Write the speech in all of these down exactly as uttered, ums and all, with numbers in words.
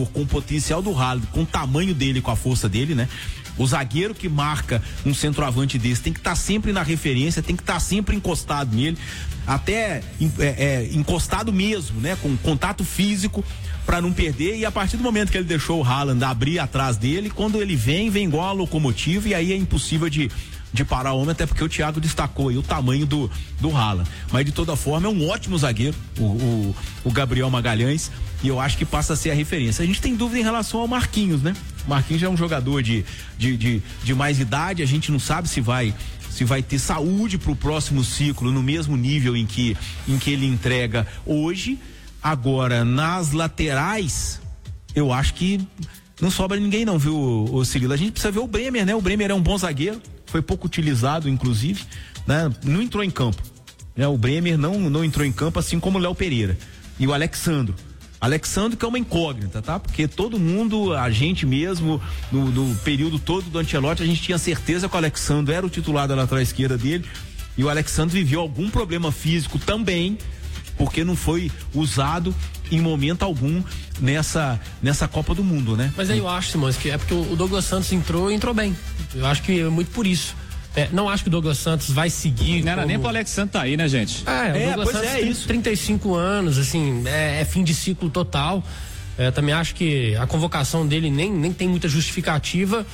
jogador com o potencial do Haaland, com o tamanho dele, com a força dele, né? O zagueiro que marca um centroavante desse tem que estar tá sempre na referência, tem que estar tá sempre encostado nele, até é, é, encostado mesmo, né? Com contato físico para não perder. E a partir do momento que ele deixou o Haaland abrir atrás dele, quando ele vem, vem igual a locomotiva, e aí é impossível de de parar o homem, até porque o Thiago destacou aí o tamanho do, do Haaland. Mas de toda forma é um ótimo zagueiro, o, o, o Gabriel Magalhães, e eu acho que passa a ser a referência. A gente tem dúvida em relação ao Marquinhos, né? O Marquinhos já é um jogador de, de, de, de mais idade, a gente não sabe se vai se vai ter saúde para o próximo ciclo no mesmo nível em que, em que ele entrega hoje. Agora, nas laterais, eu acho que não sobra ninguém não, viu, o, o Cirilo? A gente precisa ver o Bremer, né? O Bremer é um bom zagueiro, foi pouco utilizado, inclusive, né? Não entrou em campo, né? O Bremer não, não entrou em campo, assim como o Léo Pereira e o Alexandro. Alexandro que é uma incógnita, tá? Porque todo mundo, a gente mesmo, no, no período todo do Ancelotti, a gente tinha certeza que o Alexandro era o titular da lateral esquerda dele, e o Alexandro viveu algum problema físico também, porque não foi usado em momento algum nessa, nessa Copa do Mundo, né? Mas aí eu acho, Simões, que é porque o Douglas Santos entrou e entrou bem. Eu acho que é muito por isso. É, não acho que o Douglas Santos vai seguir. Não era como... nem pro Alex Santos tá aí, né, gente? É, o é, Douglas Santos é tem isso. trinta e cinco anos, assim, é, é fim de ciclo total. É, também acho que a convocação dele nem, nem tem muita justificativa.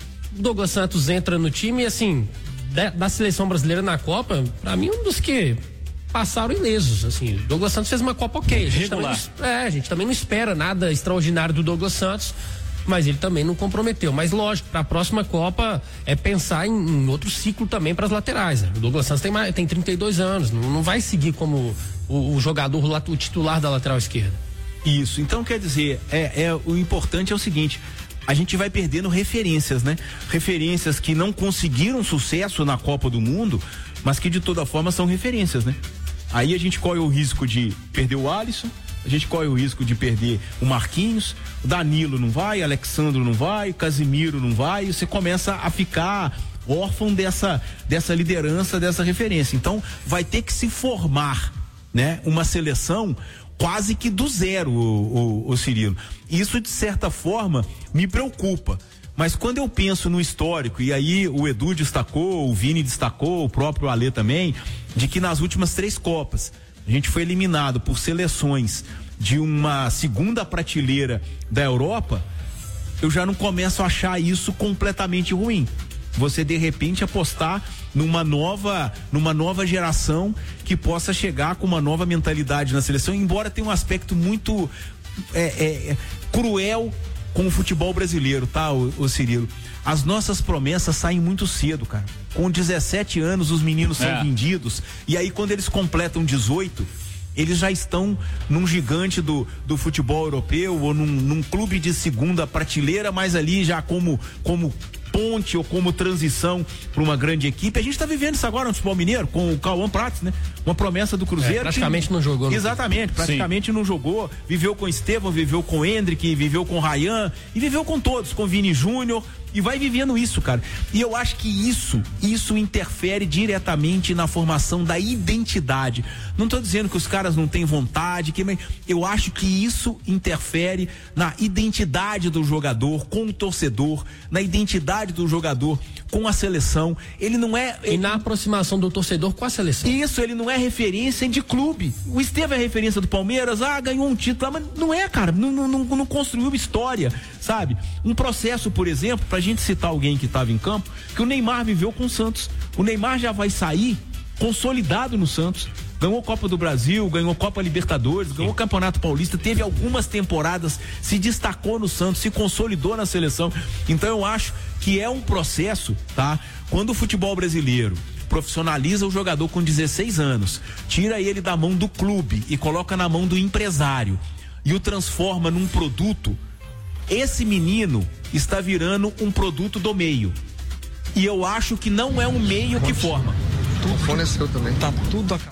O Douglas Santos entra no time e, assim, da, da seleção brasileira na Copa, pra mim, um dos que passaram ilesos, assim. O Douglas Santos fez uma Copa ok. A gente, também não, é, a gente também não espera nada extraordinário do Douglas Santos, mas ele também não comprometeu. Mas lógico, para a próxima Copa é pensar em, em outro ciclo também para as laterais, né? O Douglas Santos tem, mais, tem trinta e dois anos, não, não vai seguir como o, o jogador, o titular da lateral esquerda. Isso, então quer dizer, é, é, o importante é o seguinte: a gente vai perdendo referências, né? Referências que não conseguiram sucesso na Copa do Mundo, mas que de toda forma são referências, né? Aí a gente corre o risco de perder o Alisson, a gente corre o risco de perder o Marquinhos, o Danilo não vai, Alexandro não vai, o Casimiro não vai, e você começa a ficar órfão dessa, dessa liderança, dessa referência. Então vai ter que se formar, né? Uma seleção quase que do zero, o, o, o Cirilo. Isso de certa forma me preocupa. Mas quando eu penso no histórico, e aí o Edu destacou, o Vini destacou, o próprio Alê também, de que nas últimas três Copas a gente foi eliminado por seleções de uma segunda prateleira da Europa, eu já não começo a achar isso completamente ruim. Você de repente apostar numa nova, numa nova geração que possa chegar com uma nova mentalidade na seleção, embora tenha um aspecto muito é, é, cruel com o futebol brasileiro, tá, o, o Cirilo? As nossas promessas saem muito cedo, cara. Com dezessete anos os meninos são é. vendidos, e aí quando eles completam dezoito, eles já estão num gigante do, do futebol europeu ou num, num clube de segunda prateleira, mas ali já como, como ponte ou como transição para uma grande equipe. A gente está vivendo isso agora no futebol mineiro com o Cauã Prates, né? Uma promessa do Cruzeiro. É, praticamente que, não jogou. Exatamente, praticamente Sim. não jogou. Viveu com Estevão, viveu com Hendrick, viveu com Ryan e viveu com todos, com Vini Júnior. E vai vivendo isso, cara. E eu acho que isso, isso interfere diretamente na formação da identidade. Não tô dizendo que os caras não têm vontade, que, mas eu acho que isso interfere na identidade do jogador com o torcedor, na identidade do jogador com a seleção. Ele não é... E ele... na aproximação do torcedor com a seleção. Isso, ele não é referência de clube. O Estevão é referência do Palmeiras, ah, ganhou um título, mas não é, cara, não, não, não, não construiu história, sabe? Um processo, por exemplo, pra gente citar alguém que estava em campo, que o Neymar viveu com o Santos. O Neymar já vai sair consolidado no Santos. Ganhou Copa do Brasil, ganhou Copa Libertadores, ganhou Campeonato Paulista, teve algumas temporadas, se destacou no Santos, se consolidou na seleção. Então eu acho que é um processo, tá? Quando o futebol brasileiro profissionaliza o jogador com dezesseis anos, tira ele da mão do clube e coloca na mão do empresário e o transforma num produto, esse menino está virando um produto do meio. E eu acho que não é um meio que forma. O fone é seu também. Tá tudo acabado.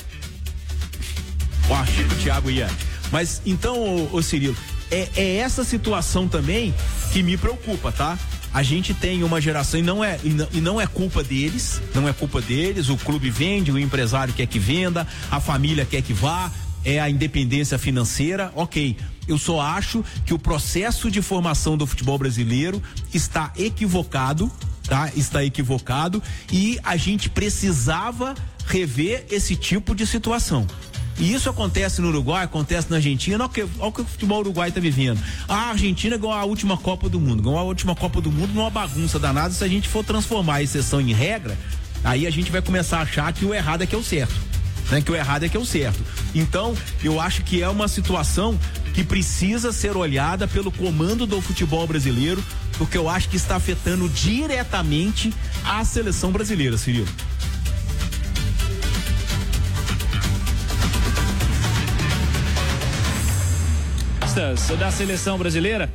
Ó, achei que o Thiago ia. Mas então, ô, ô Cirilo, é, é essa situação também que me preocupa, tá? A gente tem uma geração, e não é, e não, e não é culpa deles, não é culpa deles, o clube vende, o empresário quer que venda, a família quer que vá. é a independência financeira, ok. Eu só acho que o processo de formação do futebol brasileiro está equivocado, tá? Está equivocado e a gente precisava rever esse tipo de situação. E isso acontece no Uruguai, acontece na Argentina, olha o que, olha o que o futebol uruguai está vivendo. A Argentina ganhou a última Copa do Mundo, ganhou a última Copa do Mundo numa bagunça danada. Se a gente for transformar a exceção em regra, aí a gente vai começar a achar que o errado é que é o certo, né? Que o errado é que é o certo. Então, eu acho que é uma situação que precisa ser olhada pelo comando do futebol brasileiro, porque eu acho que está afetando diretamente a seleção brasileira, Cirilo. Da seleção brasileira.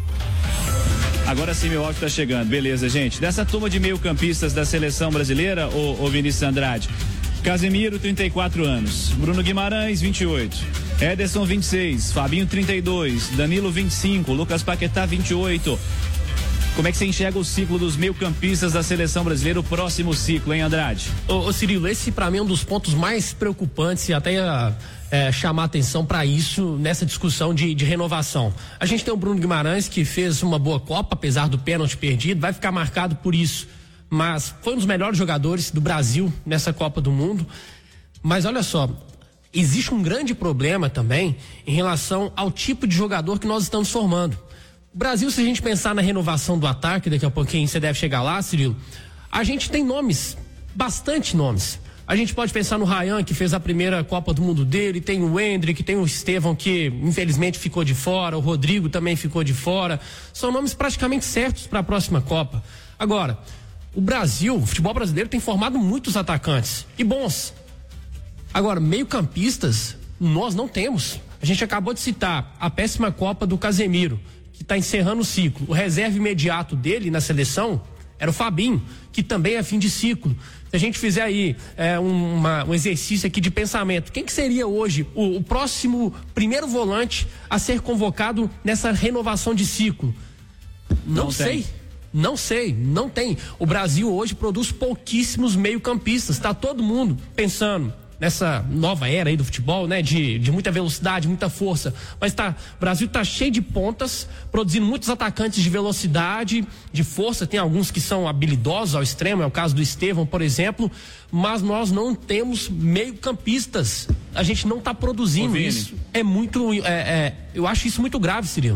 Agora sim, meu áudio tá chegando. Beleza, gente. Dessa turma de meio-campistas da seleção brasileira, o, o Vinícius Andrade, Casemiro, trinta e quatro anos. Bruno Guimarães, vinte e oito. Ederson, vinte e seis. Fabinho, trinta e dois. Danilo, vinte e cinco. Lucas Paquetá, vinte e oito. Como é que você enxerga o ciclo dos meio-campistas da seleção brasileira, o próximo ciclo, hein, Andrade? Ô, ô Cirilo, esse pra mim é um dos pontos mais preocupantes e até é, chamar atenção para isso nessa discussão de, de renovação. A gente tem o Bruno Guimarães, que fez uma boa Copa, apesar do pênalti perdido, vai ficar marcado por isso, mas foi um dos melhores jogadores do Brasil nessa Copa do Mundo. Mas olha só, existe um grande problema também em relação ao tipo de jogador que nós estamos formando. O Brasil, se a gente pensar na renovação do ataque, daqui a pouquinho você deve chegar lá, Cirilo, a gente tem nomes, bastante nomes. A gente pode pensar no Ryan, que fez a primeira Copa do Mundo dele, tem o Hendrick, tem o Estevão, que infelizmente ficou de fora, o Rodrigo também ficou de fora. São nomes praticamente certos para a próxima Copa. Agora, o Brasil, o futebol brasileiro tem formado muitos atacantes, e bons. Agora, meio-campistas, nós não temos. A gente acabou de citar a péssima Copa do Casemiro, que está encerrando o ciclo. O reserva imediato dele na seleção era o Fabinho, que também é fim de ciclo. Se a gente fizer aí é, uma, um exercício aqui de pensamento, quem que seria hoje o, o próximo primeiro volante a ser convocado nessa renovação de ciclo? Não, não sei. Tem. Não sei, não tem. O Brasil hoje produz pouquíssimos meio-campistas. Está todo mundo pensando nessa nova era aí do futebol, né? De, de muita velocidade, muita força. Mas tá, o Brasil tá cheio de pontas, produzindo muitos atacantes de velocidade, de força. Tem alguns que são habilidosos ao extremo, é o caso do Estevão, por exemplo. Mas nós não temos meio-campistas. A gente não tá produzindo isso. É muito. É, é, eu acho isso muito grave, Cirilo.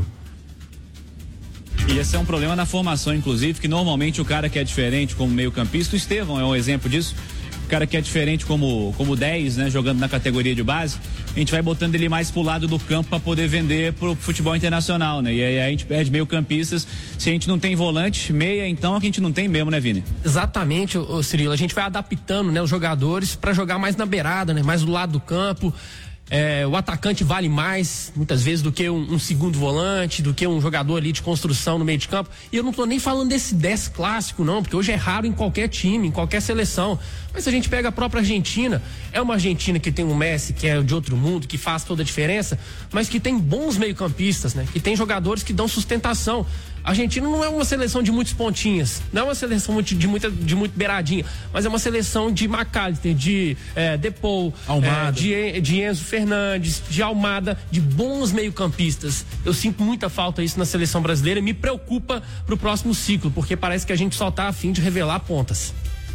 E esse é um problema na formação, inclusive, que normalmente o cara que é diferente como meio-campista, o Estevão é um exemplo disso. O cara que é diferente como como dez, né, jogando na categoria de base, a gente vai botando ele mais pro lado do campo para poder vender pro futebol internacional, né? E aí a gente perde meio-campistas. Se a gente não tem volante, meia, então a gente não tem mesmo, né, Vini? Exatamente, ô, ô Cirilo, a gente vai adaptando, né, os jogadores para jogar mais na beirada, né, mais do lado do campo. É, o atacante vale mais, muitas vezes, do que um, um segundo volante, do que um jogador ali de construção no meio de campo. E eu não tô nem falando desse dez clássico, não, porque hoje é raro em qualquer time, em qualquer seleção. Mas se a gente pega a própria Argentina, é uma Argentina que tem um Messi, que é de outro mundo, que faz toda a diferença, mas que tem bons meio-campistas, né? Que tem jogadores que dão sustentação. A Argentina não é uma seleção de muitos pontinhas, não é uma seleção de, de, muita, de muito beiradinha, mas é uma seleção de McAllister, de é, Depou, é, de, de Enzo Fernandes, de Almada, de bons meio-campistas. Eu sinto muita falta disso na seleção brasileira e me preocupa pro próximo ciclo, porque parece que a gente só tá a fim de revelar pontas.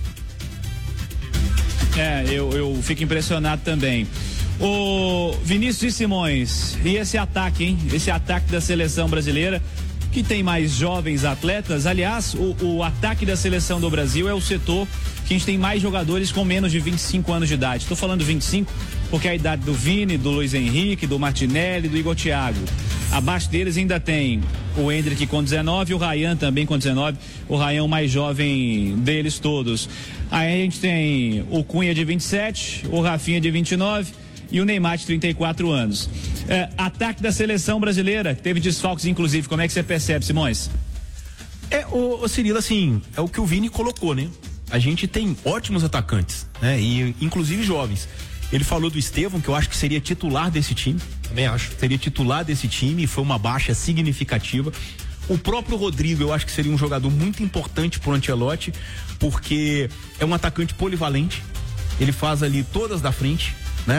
É, eu, eu fico impressionado também. O Vinícius e Simões, e esse ataque, hein? Esse ataque da seleção brasileira, que tem mais jovens atletas. Aliás, o, o ataque da seleção do Brasil é o setor que a gente tem mais jogadores com menos de vinte e cinco anos de idade. Estou falando vinte e cinco porque é a idade do Vini, do Luiz Henrique, do Martinelli, do Igor Thiago. Abaixo deles ainda tem o Hendrick com dezenove, o Ryan também com dezenove, o Ryan o mais jovem deles todos. Aí a gente tem o Cunha de vinte e sete, o Rafinha de vinte e nove e o Neymar de trinta e quatro anos. É, ataque da seleção brasileira, teve desfalques inclusive, como é que você percebe, Simões? É, o, o Cirilo, assim, é o que o Vini colocou, né? A gente tem ótimos atacantes, né? E inclusive jovens. Ele falou do Estevão, que eu acho que seria titular desse time. Também acho. Seria titular desse time, foi uma baixa significativa. O próprio Rodrigo, eu acho que seria um jogador muito importante pro Ancelotti, porque é um atacante polivalente. Ele faz ali todas da frente, né?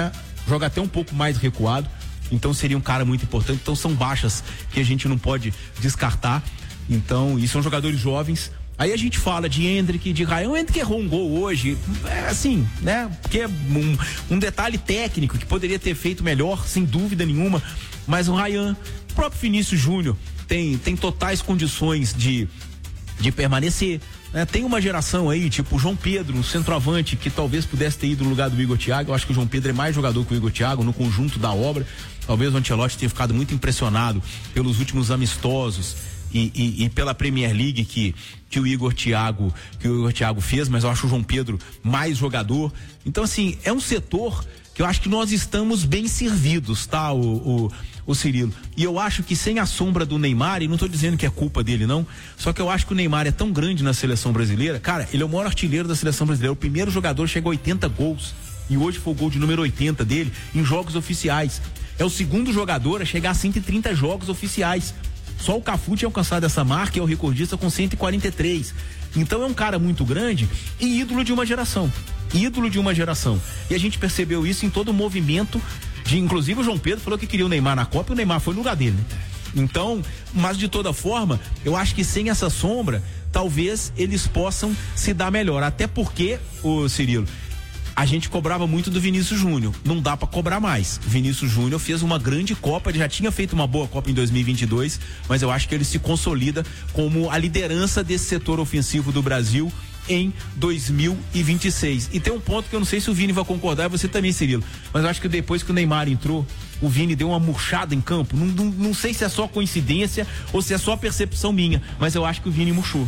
joga até um pouco mais recuado, então seria um cara muito importante. Então são baixas que a gente não pode descartar. Então, e são jogadores jovens. Aí a gente fala de Hendrick, de Ryan. O Hendrick errou um gol hoje, é assim, né? Porque é um, um detalhe técnico que poderia ter feito melhor, sem dúvida nenhuma. Mas o Ryan, o próprio Vinícius Júnior tem, tem totais condições de, de permanecer. Né? Tem uma geração aí, tipo o João Pedro, um centroavante, que talvez pudesse ter ido no lugar do Igor Thiago. Eu acho que o João Pedro é mais jogador que o Igor Thiago no conjunto da obra. Talvez o Ancelotti tenha ficado muito impressionado pelos últimos amistosos e, e, e pela Premier League que, que o Igor Thiago, que o Igor Thiago fez, mas eu acho o João Pedro mais jogador. Então, assim, é um setor que eu acho que nós estamos bem servidos, tá, o, o, o Cirilo? E eu acho que sem a sombra do Neymar, e não tô dizendo que é culpa dele, não, só que eu acho que o Neymar é tão grande na seleção brasileira, cara, ele é o maior artilheiro da seleção brasileira, o primeiro jogador chegou a oitenta gols, e hoje foi o gol de número oitenta dele em jogos oficiais. É o segundo jogador a chegar a cento e trinta jogos oficiais. Só o Cafu tinha alcançado essa marca, é o recordista com cento e quarenta e três. Então é um cara muito grande e ídolo de uma geração. Ídolo de uma geração. E a gente percebeu isso em todo o movimento de, inclusive o João Pedro falou que queria o Neymar na Copa e o Neymar foi no lugar dele, né? Então, mas de toda forma, eu acho que sem essa sombra, talvez eles possam se dar melhor. Até porque, ô Cirilo, a gente cobrava muito do Vinícius Júnior, não dá pra cobrar mais. O Vinícius Júnior fez uma grande Copa, ele já tinha feito uma boa Copa em dois mil e vinte e dois, mas eu acho que ele se consolida como a liderança desse setor ofensivo do Brasil em dois mil e vinte e seis. E tem um ponto que eu não sei se o Vini vai concordar, e você também, Cirilo, mas eu acho que depois que o Neymar entrou, o Vini deu uma murchada em campo. Não, não, não sei se é só coincidência ou se é só percepção minha, mas eu acho que o Vini murchou.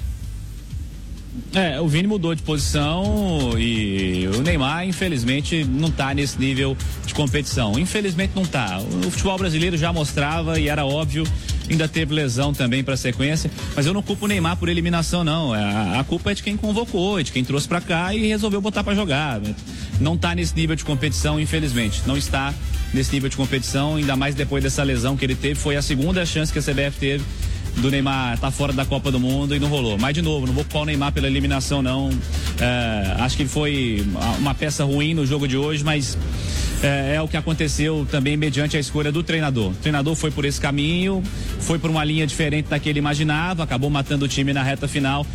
É, o Vini mudou de posição e o Neymar, infelizmente, não tá nesse nível de competição. Infelizmente não tá. O futebol brasileiro já mostrava e era óbvio, ainda teve lesão também pra sequência, mas eu não culpo o Neymar por eliminação, não. A, a culpa é de quem convocou, de quem trouxe pra cá e resolveu botar pra jogar. Não tá nesse nível de competição, infelizmente. Não está nesse nível de competição, ainda mais depois dessa lesão que ele teve. Foi a segunda chance que a C B F teve do Neymar tá fora da Copa do Mundo e não rolou. Mas de novo, não vou culpar o Neymar pela eliminação, não. É, acho que ele foi uma peça ruim no jogo de hoje, mas é, é o que aconteceu também mediante a escolha do treinador. O treinador foi por esse caminho, foi por uma linha diferente da que ele imaginava, acabou matando o time na reta final.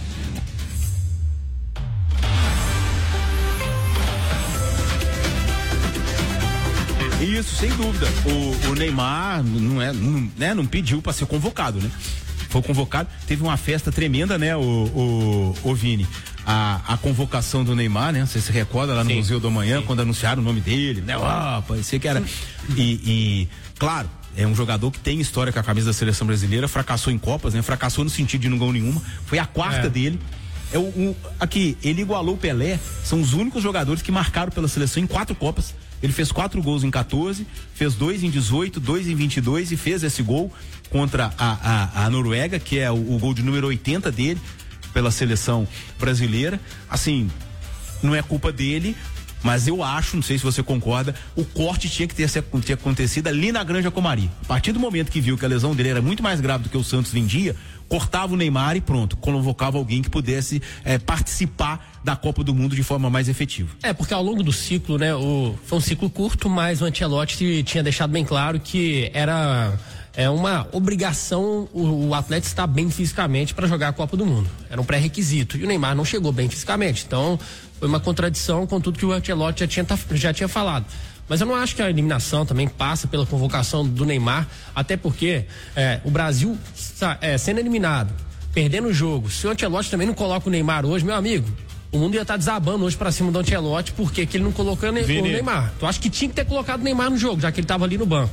Isso, sem dúvida. O, o Neymar não, é, não, né, não pediu para ser convocado, né? Foi convocado, teve uma festa tremenda, né, o, o, o Vini? A, a convocação do Neymar, né? Você se recorda lá no Sim. Museu do Amanhã, Sim. quando anunciaram o nome dele, né? Oh, parecia que era. E, e, claro, é um jogador que tem história com a camisa da seleção brasileira, fracassou em Copas, né? Fracassou no sentido de não gol nenhuma. Foi a quarta é. dele. É o, o, aqui, ele igualou o Pelé, são os únicos jogadores que marcaram pela seleção em quatro Copas. Ele fez quatro gols em quatorze, fez dois em dezoito, dois em vinte e dois e fez esse gol contra a, a, a Noruega, que é o, o gol de número oitenta dele pela seleção brasileira. Assim, não é culpa dele, mas eu acho, não sei se você concorda, o corte tinha que ter, ter acontecido ali na Granja Comari. A partir do momento que viu que a lesão dele era muito mais grave do que o Santos vendia, cortava o Neymar e pronto, convocava alguém que pudesse é, participar da Copa do Mundo de forma mais efetiva. É, porque ao longo do ciclo, né, o, foi um ciclo curto, mas o Ancelotti tinha deixado bem claro que era é uma obrigação o, o atleta estar bem fisicamente para jogar a Copa do Mundo. Era um pré-requisito. E o Neymar não chegou bem fisicamente. Então, foi uma contradição com tudo que o Ancelotti já tinha, já tinha falado. Mas eu não acho que a eliminação também passa pela convocação do Neymar, até porque é, o Brasil é, sendo eliminado, perdendo o jogo, se o Ancelotti também não coloca o Neymar hoje, meu amigo, o mundo ia estar tá desabando hoje pra cima do Ancelotti, porque que ele não colocou ne- o Neymar. Tu acha que tinha que ter colocado o Neymar no jogo, já que ele estava ali no banco?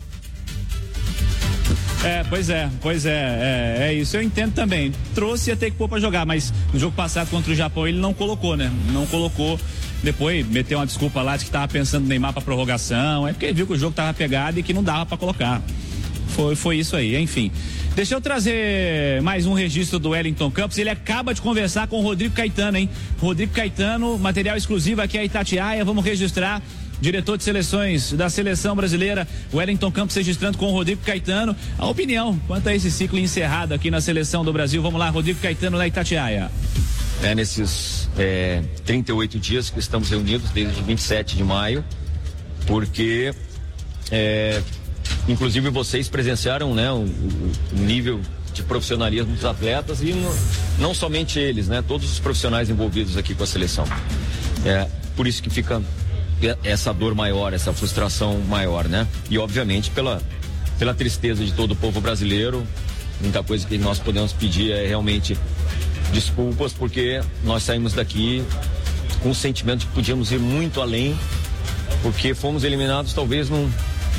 É, pois é, pois é, é, é isso, eu entendo também. Trouxe ia ter que pôr pra jogar, mas no jogo passado contra o Japão ele não colocou, né? Não colocou. Depois meteu uma desculpa lá de que tava pensando no Neymar pra prorrogação. É porque ele viu que o jogo tava pegado e que não dava pra colocar. Foi, foi isso aí, enfim. Deixa eu trazer mais um registro do Wellington Campos. Ele acaba de conversar com o Rodrigo Caetano, hein? Rodrigo Caetano, material exclusivo aqui a Itatiaia. Vamos registrar. Diretor de seleções da seleção brasileira, Wellington Campos, registrando com o Rodrigo Caetano a opinião quanto a esse ciclo encerrado aqui na seleção do Brasil. Vamos lá, Rodrigo Caetano, na Itatiaia. É, nesses é, trinta e oito dias que estamos reunidos, desde vinte e sete de maio, porque é, inclusive vocês presenciaram, né, o, o nível de profissionalismo dos atletas e no, não somente eles, né, todos os profissionais envolvidos aqui com a seleção. É por isso que fica essa dor maior, essa frustração maior, né? E obviamente pela pela tristeza de todo o povo brasileiro. Muita coisa que nós podemos pedir é realmente desculpas, porque nós saímos daqui com o sentimento de que podíamos ir muito além, porque fomos eliminados talvez num,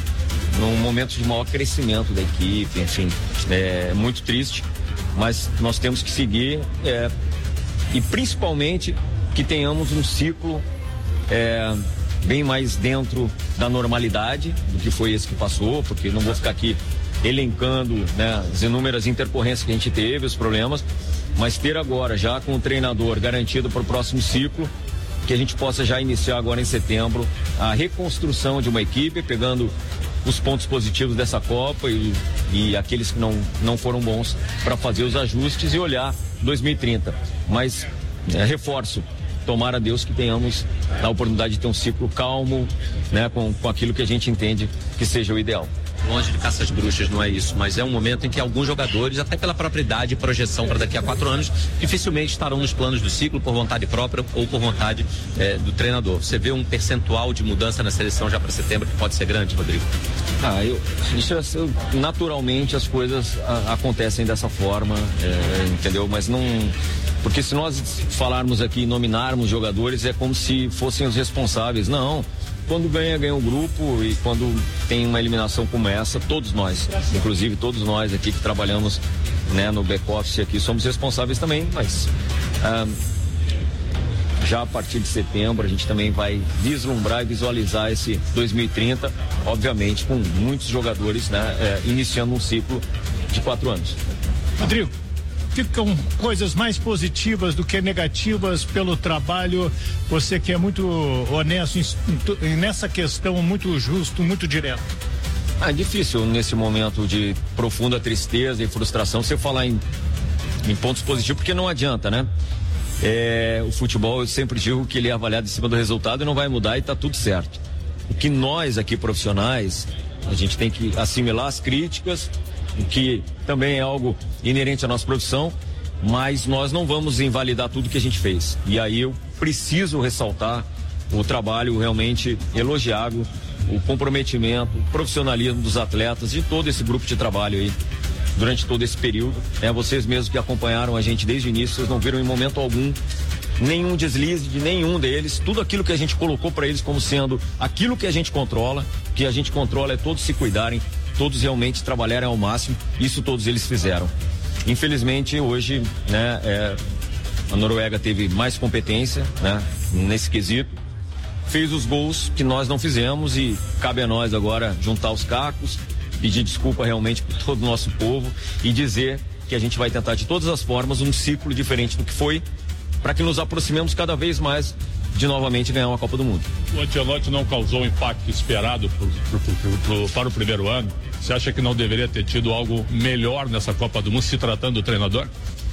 num momento de maior crescimento da equipe, enfim, é muito triste, mas nós temos que seguir é, e principalmente que tenhamos um ciclo é, bem mais dentro da normalidade do que foi esse que passou, porque não vou ficar aqui elencando, né, as inúmeras intercorrências que a gente teve, os problemas, mas ter agora já com o treinador garantido para o próximo ciclo, que a gente possa já iniciar agora em setembro a reconstrução de uma equipe, pegando os pontos positivos dessa Copa e, e aqueles que não, não foram bons, para fazer os ajustes e olhar dois mil e trinta. Mas é, reforço, tomara a Deus que tenhamos a oportunidade de ter um ciclo calmo, né, com, com aquilo que a gente entende que seja o ideal. Longe de caça às bruxas, não é isso, mas é um momento em que alguns jogadores, até pela própria idade e projeção para daqui a quatro anos, dificilmente estarão nos planos do ciclo por vontade própria ou por vontade eh, do treinador. Você vê um percentual de mudança na seleção já para setembro que pode ser grande, Rodrigo? Ah, eu, isso é, naturalmente as coisas a, acontecem dessa forma, é, entendeu? Mas não... Porque se nós falarmos aqui, nominarmos jogadores, é como se fossem os responsáveis. Não. Quando ganha, ganha o grupo, e quando tem uma eliminação como essa, todos nós, inclusive todos nós aqui que trabalhamos, né, no back-office aqui, somos responsáveis também, mas ah, já a partir de setembro a gente também vai vislumbrar e visualizar esse dois mil e trinta, obviamente com muitos jogadores, né, é, iniciando um ciclo de quatro anos. Rodrigo, ficam coisas mais positivas do que negativas pelo trabalho, você que é muito honesto em, em, nessa questão, muito justo, muito direto. É difícil nesse momento de profunda tristeza e frustração você falar em, em pontos positivos, porque não adianta, né? É, o futebol, eu sempre digo que ele é avaliado em cima do resultado e não vai mudar e tá tudo certo. O que nós aqui profissionais, a gente tem que assimilar as críticas, o que também é algo inerente à nossa profissão, mas nós não vamos invalidar tudo que a gente fez. E aí eu preciso ressaltar o trabalho realmente elogiável, o comprometimento, o profissionalismo dos atletas, de todo esse grupo de trabalho aí, durante todo esse período. É, vocês mesmos que acompanharam a gente desde o início, vocês não viram em momento algum nenhum deslize de nenhum deles. Tudo aquilo que a gente colocou para eles como sendo aquilo que a gente controla, que a gente controla é todos se cuidarem, todos realmente trabalharem ao máximo. Isso todos eles fizeram. Infelizmente hoje, né, é, a Noruega teve mais competência, né, nesse quesito, fez os gols que nós não fizemos e cabe a nós agora juntar os cacos, pedir desculpa realmente por todo o nosso povo e dizer que a gente vai tentar de todas as formas um ciclo diferente do que foi, para que nos aproximemos cada vez mais de novamente ganhar uma Copa do Mundo. O Ancelotti não causou o impacto esperado pro, pro, pro, pro, para o primeiro ano? Você acha que não deveria ter tido algo melhor nessa Copa do Mundo, se tratando do treinador?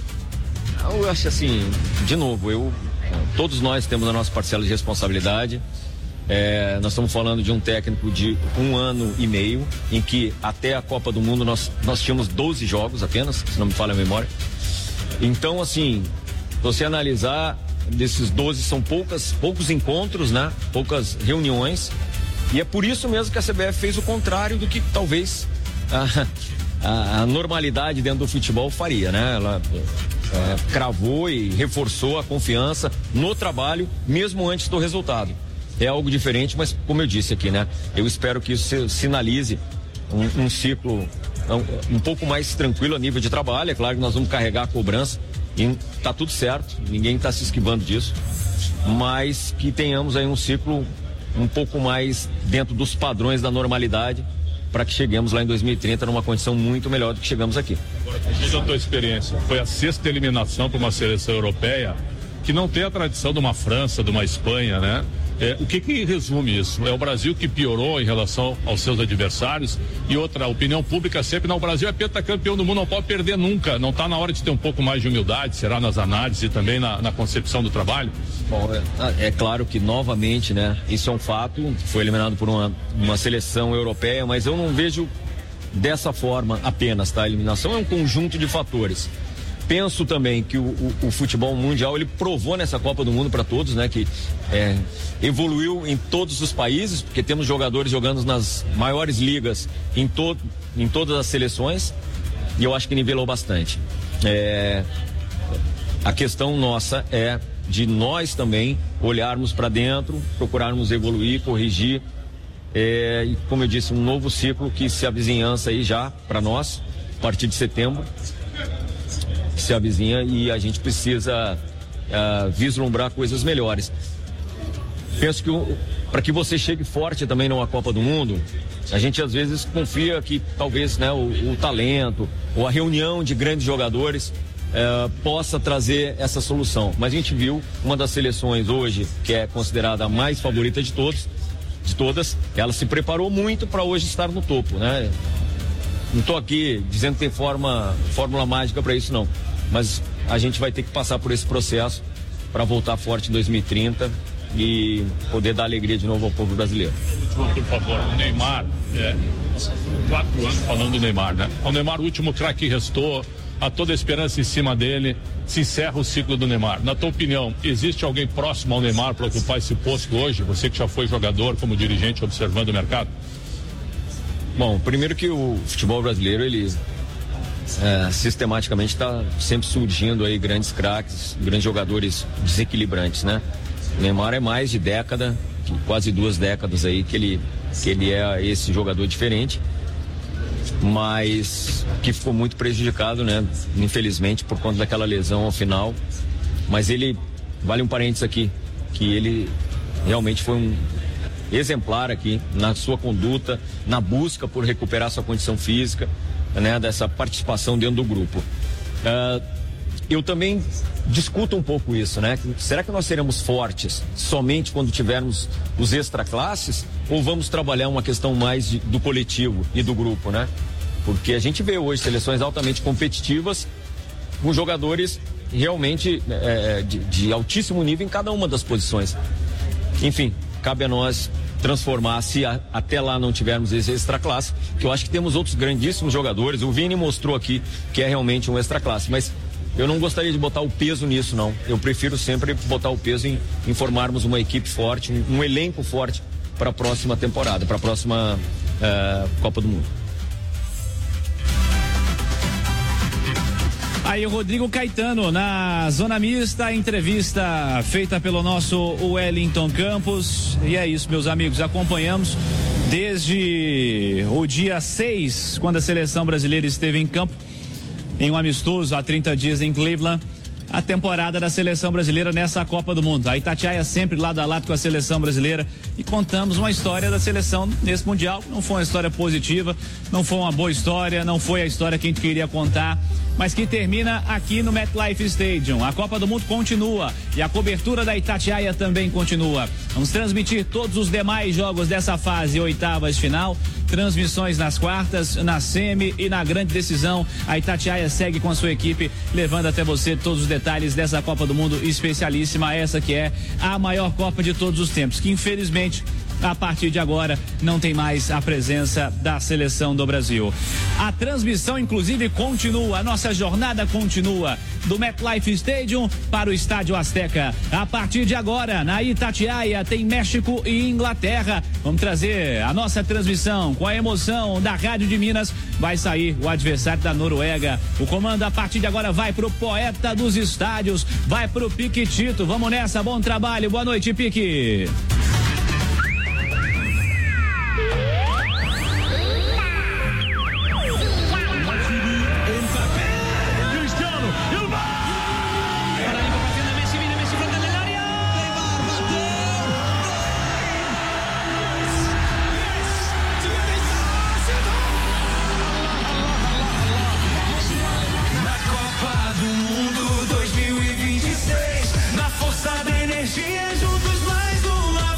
Eu acho assim, de novo, eu, todos nós temos a nossa parcela de responsabilidade. É, nós estamos falando de um técnico de um ano e meio, em que até a Copa do Mundo nós, nós tínhamos doze jogos apenas, se não me falha a memória. Então, assim, você analisar, desses doze são poucas, poucos encontros, né? Poucas reuniões. E é por isso mesmo que a C B F fez o contrário do que talvez a, a, a normalidade dentro do futebol faria, né? Ela é, cravou e reforçou a confiança no trabalho, mesmo antes do resultado. É algo diferente, mas como eu disse aqui, né? Eu espero que isso sinalize um, um ciclo um, um pouco mais tranquilo a nível de trabalho. É claro que nós vamos carregar a cobrança e tá tudo certo, ninguém está se esquivando disso, mas que tenhamos aí um ciclo um pouco mais dentro dos padrões da normalidade, para que cheguemos lá em dois mil e trinta numa condição muito melhor do que chegamos aqui. Agora, diz a tua experiência, foi a sexta eliminação para uma seleção europeia que não tem a tradição de uma França, de uma Espanha, né? É, o que que resume isso? É o Brasil que piorou em relação aos seus adversários, e outra, a opinião pública sempre, não, o Brasil é pentacampeão do mundo, não pode perder nunca, não está na hora de ter um pouco mais de humildade, será nas análises e também na, na concepção do trabalho? Bom, é, é claro que novamente, né, isso é um fato, foi eliminado por uma, uma seleção europeia, mas eu não vejo dessa forma apenas, tá? A eliminação é um conjunto de fatores. Penso também que o, o, o futebol mundial, ele provou nessa Copa do Mundo para todos, né? Que é, evoluiu em todos os países, porque temos jogadores jogando nas maiores ligas em, to, em todas as seleções, e eu acho que nivelou bastante. É, a questão nossa é de nós também olharmos para dentro, procurarmos evoluir, corrigir, é, e como eu disse, um novo ciclo que se avizinhança aí já para nós, a partir de setembro, se avizinha, e a gente precisa uh, vislumbrar coisas melhores. Penso que para que você chegue forte também numa Copa do Mundo, a gente às vezes confia que talvez, né, o, o talento ou a reunião de grandes jogadores uh, possa trazer essa solução. Mas a gente viu uma das seleções hoje, que é considerada a mais favorita de todos, de todas, ela se preparou muito para hoje estar no topo, né? Não estou aqui dizendo que tem forma, fórmula mágica para isso, não. Mas a gente vai ter que passar por esse processo para voltar forte em dois mil e trinta e poder dar alegria de novo ao povo brasileiro. Por favor, o Neymar, é, quatro anos falando do Neymar, né? O Neymar, o último craque que restou, há toda a esperança em cima dele, se encerra o ciclo do Neymar. Na tua opinião, existe alguém próximo ao Neymar para ocupar esse posto hoje? Você que já foi jogador, como dirigente, observando o mercado? Bom, primeiro que o futebol brasileiro, ele é, sistematicamente está sempre surgindo aí grandes craques, grandes jogadores desequilibrantes, né? O Neymar é mais de década, quase duas décadas aí que ele, que ele é esse jogador diferente, mas que ficou muito prejudicado, né? Infelizmente, por conta daquela lesão ao final. Mas ele, vale um parênteses aqui, que ele realmente foi um exemplar aqui na sua conduta, na busca por recuperar sua condição física, né, dessa participação dentro do grupo. Uh, eu também discuto um pouco isso, né? Será que nós seremos fortes somente quando tivermos os extraclasses, ou vamos trabalhar uma questão mais de, do coletivo e do grupo, né? Porque a gente vê hoje seleções altamente competitivas com jogadores realmente é, de, de altíssimo nível em cada uma das posições. Enfim, cabe a nós transformar, se a, até lá não tivermos esse extraclasse, que eu acho que temos outros grandíssimos jogadores. O Vini mostrou aqui que é realmente um extraclasse, mas eu não gostaria de botar o peso nisso, não. Eu prefiro sempre botar o peso em, em formarmos uma equipe forte, um, um elenco forte para a próxima temporada, para a próxima uh, Copa do Mundo. Aí o Rodrigo Caetano na zona mista, entrevista feita pelo nosso Wellington Campos. E é isso, meus amigos, acompanhamos desde o dia seis, quando a seleção brasileira esteve em campo, em um amistoso há trinta dias em Cleveland, a temporada da seleção brasileira nessa Copa do Mundo. A Itatiaia sempre lado a lado com a seleção brasileira, e contamos uma história da seleção nesse Mundial. Não foi uma história positiva, não foi uma boa história, não foi a história que a gente queria contar, mas que termina aqui no MetLife Stadium. A Copa do Mundo continua e a cobertura da Itatiaia também continua. Vamos transmitir todos os demais jogos dessa fase, oitavas de final, transmissões nas quartas, na semi e na grande decisão. A Itatiaia segue com a sua equipe, levando até você todos os detalhes dessa Copa do Mundo especialíssima, essa que é a maior Copa de todos os tempos, que infelizmente a partir de agora não tem mais a presença da seleção do Brasil. A transmissão inclusive continua, a nossa jornada continua do MetLife Stadium para o Estádio Azteca. A partir de agora, na Itatiaia tem México e Inglaterra. Vamos trazer a nossa transmissão com a emoção da Rádio de Minas. Vai sair o adversário da Noruega. O comando a partir de agora vai pro poeta dos estádios, vai pro Piquitito. Vamos nessa, bom trabalho, boa noite, Pique. Na força da energia, juntos mais uma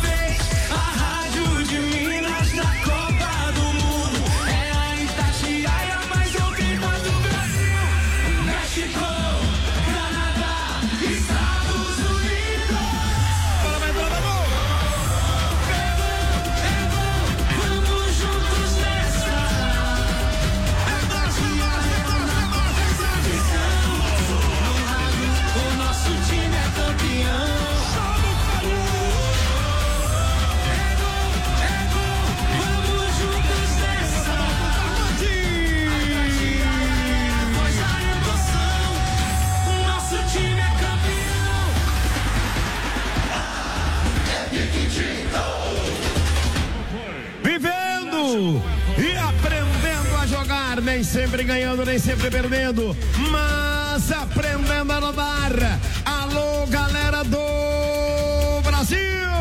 nem sempre ganhando, nem sempre perdendo, mas aprendendo a rodar. Alô, galera do Brasil!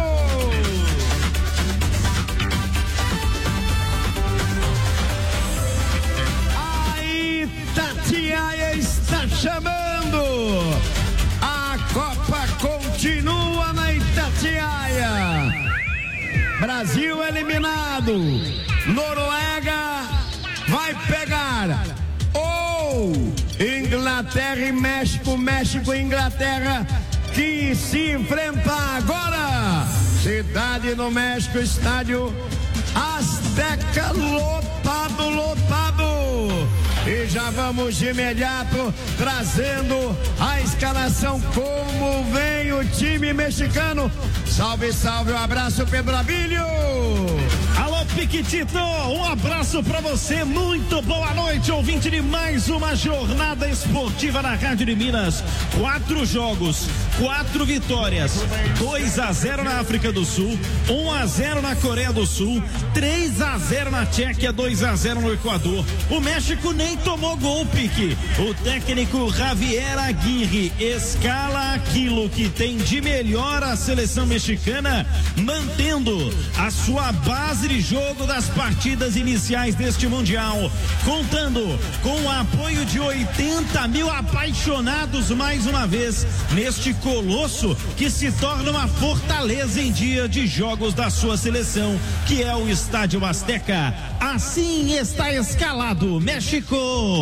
A Itatiaia está chamando. A Copa continua na Itatiaia. Brasil eliminado. Noruega vai pegar ou Inglaterra e México, México e Inglaterra, que se enfrenta agora. Cidade no México, estádio Azteca lotado, lotado. E já vamos de imediato trazendo a escalação, como vem o time mexicano. Salve, salve, um abraço, Pedro Abílio. Alô, Piquitito, um abraço pra você, muito boa noite, ouvinte de mais uma jornada esportiva na Rádio de Minas. Quatro jogos, quatro vitórias, dois a zero na África do Sul, um a zero na Coreia do Sul, três a zero na Tchequia, dois a zero no Equador. O México nem tomou gol, Pique. O técnico Javier Aguirre escala aquilo que tem de melhor a seleção mexicana, mantendo a sua base de jogo das partidas iniciais deste Mundial, contando com o apoio de oitenta mil apaixonados mais uma vez neste colosso que se torna uma fortaleza em dia de jogos da sua seleção, que é o Estádio Azteca. Assim está escalado México.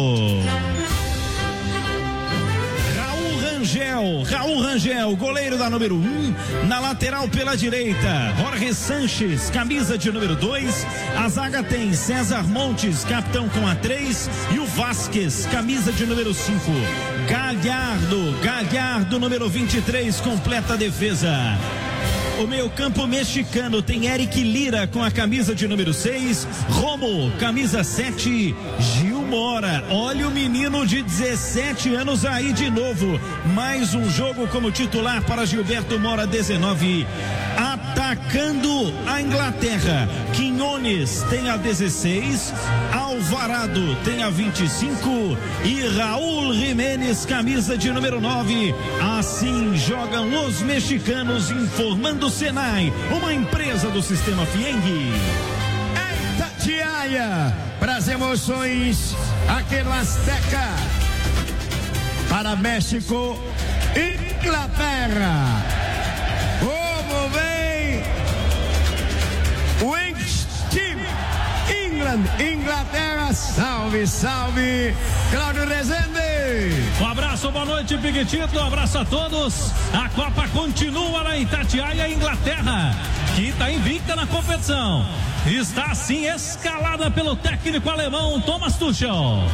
Rangel, Raul Rangel, goleiro da número um, na lateral pela direita, Jorge Sanches, camisa de número dois, a zaga tem César Montes, capitão com a três, e o Vasquez, camisa de número cinco, Galhardo, Galhardo número vinte e três, completa a defesa. O meio-campo mexicano tem Eric Lira com a camisa de número seis, Romo, camisa sete, Gil Mora. Olha o menino de dezessete anos aí de novo. Mais um jogo como titular para Gilberto Mora, dezenove. Atacando a Inglaterra, Quinones tem a dezesseis, Alvarado tem a vinte e cinco e Raul Jiménez, camisa de número nove. Assim jogam os mexicanos, informando o Senai, uma empresa do Sistema Fieng. Itatiaia, para as emoções, aqui no Azteca, para México, Inglaterra. Como vem o Team England, Inglaterra, salve, salve, Cláudio Rezende. Um abraço, boa noite, Piquitito, um abraço a todos. A Copa continua na Itatiaia, Inglaterra, que está invicta na competição. Está assim escalada pelo técnico alemão Thomas Tuchel.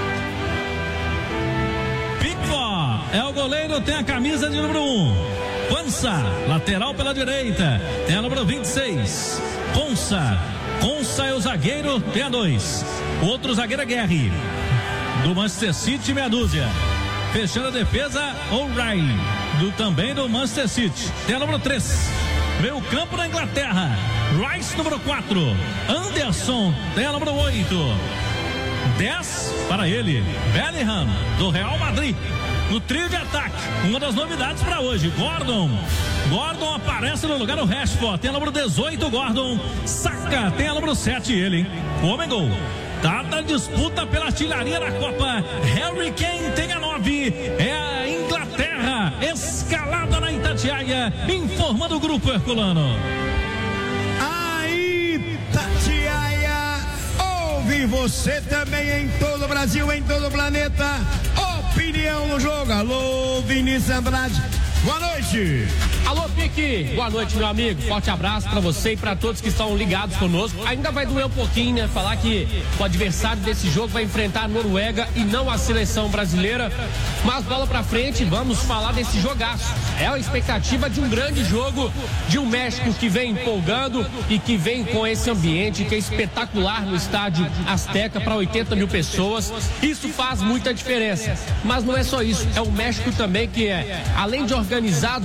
Pickford é o goleiro, tem a camisa de número um. Pança, lateral pela direita, tem a número vinte e seis. Consa, Consa é o zagueiro, tem a dois. O outro zagueiro é Guerri, do Manchester City, meia dúzia. Fechando a defesa, O'Reilly, do também do Manchester City, tem a número três. Meio campo na Inglaterra, Rice, número quatro. Anderson, tem a número oito. dez para ele, Bellingham, do Real Madrid. No trio de ataque, uma das novidades para hoje, Gordon. Gordon aparece no lugar do Rashford, tem a número dezoito, Gordon. Saka, tem a número sete, ele, hein? Homem gol. Tá na disputa pela artilharia da Copa. Harry Kane tem a nove. É a Inglaterra escalada na Itatiaia, informando o grupo herculano. A Itatiaia ouve você também em todo o Brasil, em todo o planeta. Opinião no jogo. Alô, Vinícius Andrade. Boa noite. Alô, Pique. Boa noite, meu amigo. Forte abraço pra você e pra todos que estão ligados conosco. Ainda vai doer um pouquinho, né? Falar que o adversário desse jogo vai enfrentar a Noruega e não a seleção brasileira. Mas bola pra frente, vamos falar desse jogaço. É a expectativa de um grande jogo, de um México que vem empolgando e que vem com esse ambiente que é espetacular no estádio Azteca para oitenta mil pessoas. Isso faz muita diferença. Mas não é só isso. É o México também que é, além de organizado,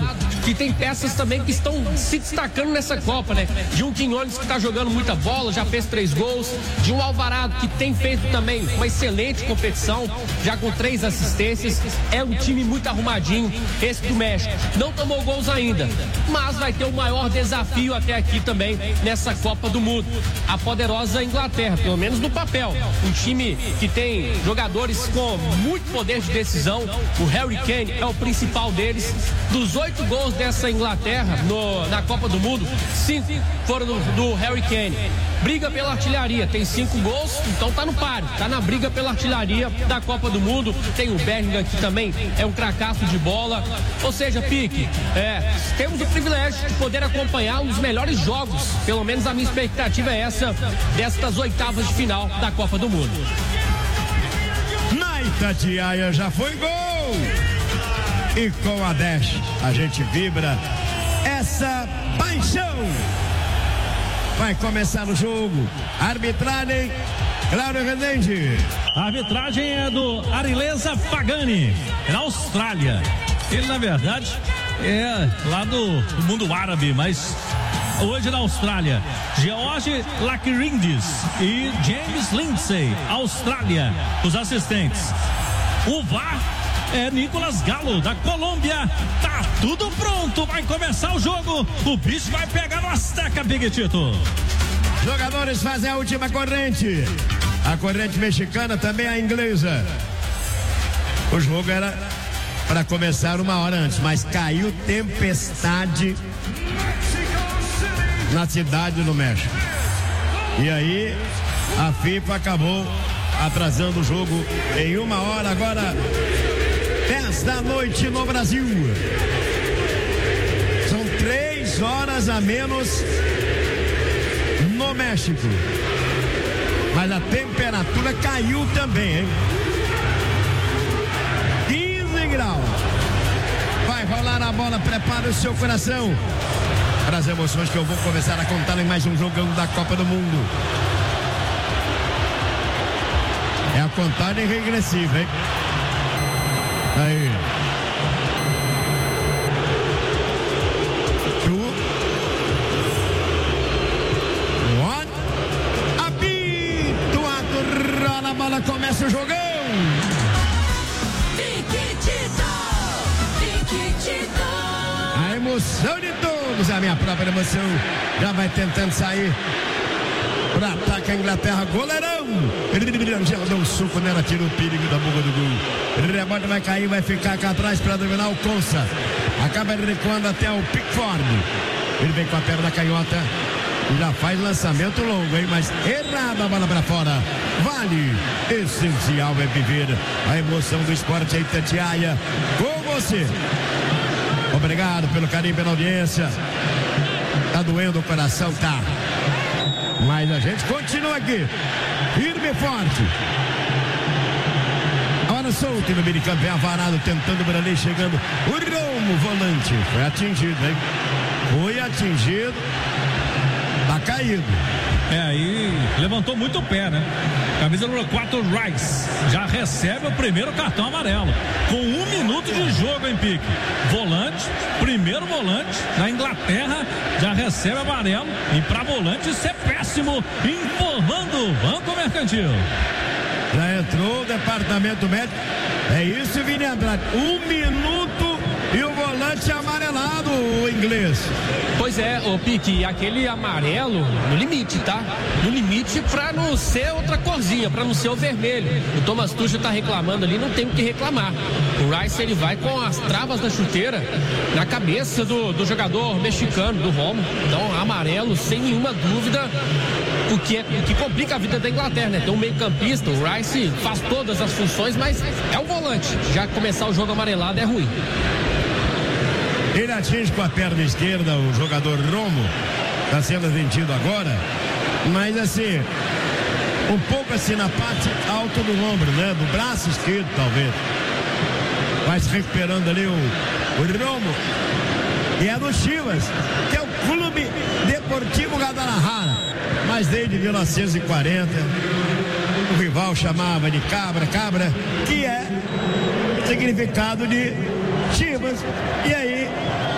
que tem peças também que estão se destacando nessa Copa, né? De um Quinones que tá jogando muita bola, já fez três gols, de um Alvarado que tem feito também uma excelente competição, já com três assistências. É um time muito arrumadinho, esse do México. Não tomou gols ainda, mas vai ter o maior desafio até aqui também nessa Copa do Mundo. A poderosa Inglaterra, pelo menos no papel. Um time que tem jogadores com muito poder de decisão. O Harry Kane é o principal deles. Dos oito gols dessa Inglaterra no, na Copa do Mundo, cinco foram do, do Harry Kane. Briga pela artilharia, tem cinco gols, então tá no páreo, tá na briga pela artilharia da Copa do Mundo. Tem o Bellingham que também é um cracaço de bola. Ou seja, Pique, é, temos o privilégio de poder acompanhar um dos melhores jogos, pelo menos a minha expectativa é essa, destas oitavas de final da Copa do Mundo. Na Itatiaia já foi gol! E com a Dash a gente vibra essa paixão. Vai começar o jogo. Arbitragem, Cláudio Rezende. A arbitragem é do Arileza Pagani, na Austrália. Ele, na verdade, é lá do, do mundo árabe, mas hoje na Austrália. George Lacrindes e James Lindsay, Austrália, os assistentes. O V A R é Nicolas Galo, da Colômbia. Tá tudo pronto, vai começar o jogo. O bicho vai pegar no Azteca, Big Tito. Jogadores fazem a última corrente. A corrente mexicana, também a inglesa. O jogo era para começar uma hora antes, mas caiu tempestade na cidade do México. E aí a FIFA acabou atrasando o jogo em uma hora. Agora dez da noite no Brasil. São três horas a menos no México. Mas a temperatura caiu também, hein? quinze graus. Vai rolar a bola, prepara o seu coração para as emoções que eu vou começar a contar em mais um jogão da Copa do Mundo. É a contagem regressiva, hein? Aí. Two. One. Apito. Rola a bola, começa o jogão. A emoção de todos, a minha própria emoção. Já vai tentando sair para ataque a Inglaterra, goleirão. Ele já deu um suco nela, tira o perigo da boca do gol. Rebote vai cair, vai ficar cá atrás para dominar o Consa. Acaba recuando até o Pickford. Ele vem com a perna canhota e já faz lançamento longo, hein? Mas errada a bola para fora. Vale. Essencial é viver a emoção do esporte aí, Itatiaia. Com você. Obrigado pelo carinho, pela audiência. Tá doendo o coração, tá? Mas a gente continua aqui, firme e forte. Agora solto no meio de campo, é Alvarado tentando o Branley, chegando o Romo, volante, foi atingido, hein? Foi atingido, tá caído. É, aí levantou muito o pé, né? Camisa número quatro, Rice, já recebe o primeiro cartão amarelo, com um minuto de jogo em pique. Volante, primeiro volante da Inglaterra, já recebe amarelo. E pra volante isso é péssimo, informando o Banco Mercantil. Já entrou o departamento médico. É isso, Vini Andrade. Um minuto e o volante amarelado, o inglês. Pois é, o Pique, aquele amarelo no limite, tá? No limite pra não ser outra corzinha, pra não ser o vermelho. O Thomas Tuchel tá reclamando ali, não tem o que reclamar. O Rice, ele vai com as travas da chuteira na cabeça do, do jogador mexicano, do Romo. Então, amarelo, sem nenhuma dúvida, o que, é, o que complica a vida da Inglaterra, né? Tem um meio campista, o Rice faz todas as funções, mas é o volante. Já começar o jogo amarelado é ruim. Ele atinge com a perna esquerda o jogador Romo, está sendo vendido agora, mas assim, um pouco assim na parte alta do ombro, né? Do braço esquerdo, talvez. Vai se recuperando ali o, o Romo. E é do Chivas, que é o Clube Deportivo Guadalajara. Mas desde mil novecentos e quarenta, o rival chamava de Cabra, Cabra, que é significado de Chivas. E aí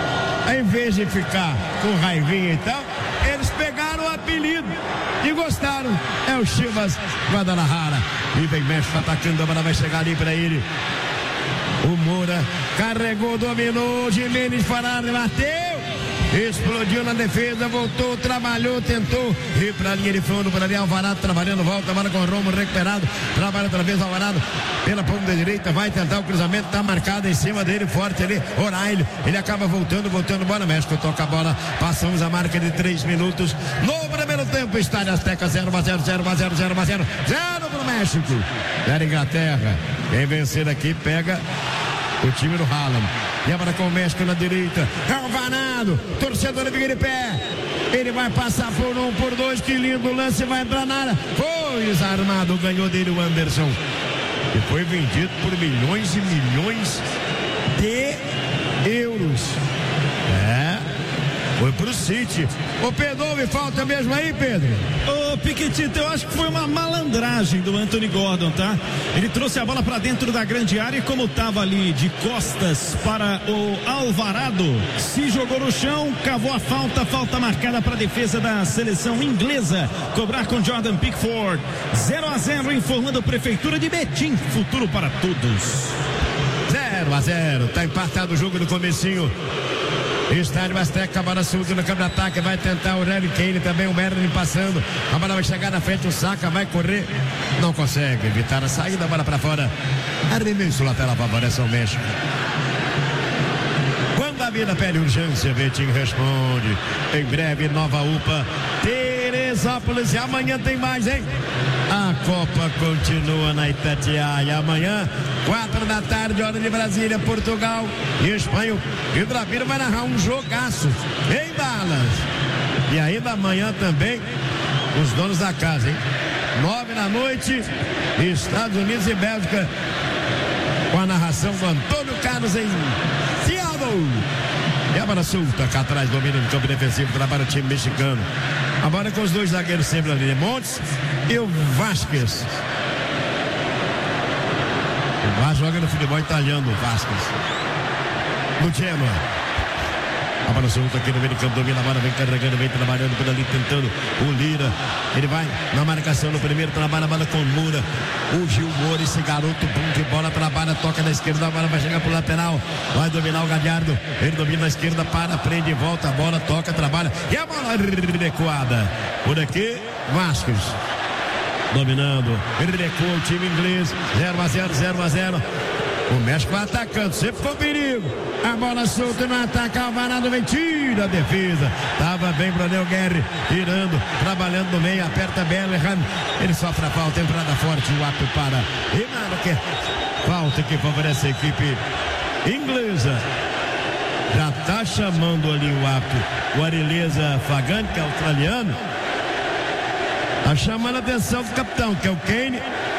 em vez de ficar com raivinha e tal, eles pegaram o apelido e gostaram. É o Chivas Guadalajara. E vem México atacando, a bola vai chegar ali para ele. O Moura carregou, dominou, Jimenez Farad bateu. Explodiu na defesa, voltou, trabalhou, tentou ir para a linha de fundo, para ali Alvarado trabalhando, volta, bola com o Romo recuperado, trabalha outra vez Alvarado pela ponta direita, vai tentar o cruzamento, tá marcado em cima dele, forte ali, O'Reilly, ele acaba voltando, voltando, bola, México toca a bola, passamos a marca de três minutos, no primeiro tempo, Estádio Azteca, zero a zero, zero a zero, zero a zero, zero pro México, zero Inglaterra, quem vencer aqui pega o time do Haaland. E agora com o México na direita. Alvarado, torcedor fica de pé. Ele vai passar por um, por dois. Que lindo lance, vai entrar na área. Foi desarmado, ganhou dele o Anderson. E foi vendido por milhões e milhões de euros. É. Foi pro City. Ô Pedro, houve falta mesmo aí, Pedro? Ô Piquetito, eu acho que foi uma malandragem do Anthony Gordon, tá? Ele trouxe a bola pra dentro da grande área e como tava ali de costas para o Alvarado, se jogou no chão, cavou a falta, falta marcada para a defesa da seleção inglesa. Cobrar com Jordan Pickford. zero a zero, informando a Prefeitura de Betim. Futuro para todos. zero a zero, tá empatado o jogo no comecinho. Estádio Azteca, a bola subindo no campo de ataque, vai tentar o Harry Kane, também o Merlin passando, a bola vai chegar na frente, o Saka vai correr, não consegue evitar a saída, a bola para fora, arremesso lateral, favorece o México. Quando a vida pede urgência, Betinho responde, em breve nova U P A, Teresópolis, e amanhã tem mais, hein? A Copa continua na Itatiaia. Amanhã, quatro da tarde, hora de Brasília, Portugal e Espanha. E o Drapiro vai narrar um jogaço em Dallas. E ainda amanhã também, os donos da casa, hein? Nove da noite, Estados Unidos e Bélgica, com a narração do Antônio Carlos em Seattle. E a bola solta, cá atrás, domina no campo defensivo, trabalha o time mexicano. Agora com os dois zagueiros sempre ali, Montes e o Vasquez. O Vasquez joga no futebol italiano, o Vasquez. No Genoa. A bola solta aqui no meio do campo, domina a bola, vem carregando, vem trabalhando por ali, tentando o Lira. Ele vai na marcação no primeiro, trabalha a bola com o Moura. O Gil Moura, esse garoto bom de bola, trabalha, toca na esquerda, a bola vai chegar pro lateral. Vai dominar o Galhardo. Ele domina na esquerda, para, prende, volta, a bola, toca, trabalha. E a bola recuada. Por aqui, Vasquez. Dominando. Ele recua o time inglês. zero a zero, zero a zero. O México vai atacando, sempre com perigo. A bola solta no ataque, Alvarado vem, tira a defesa. Tava bem pro Anel Guerre, tirando, trabalhando no meio, aperta Bellingham. Ele sofre a falta, entrada forte, o árbitro para. E nada que falta que favorece a equipe inglesa. Já tá chamando ali o árbitro, o Arileza Fagan, que é australiano. Tá chamando a atenção do capitão, que é o Kane.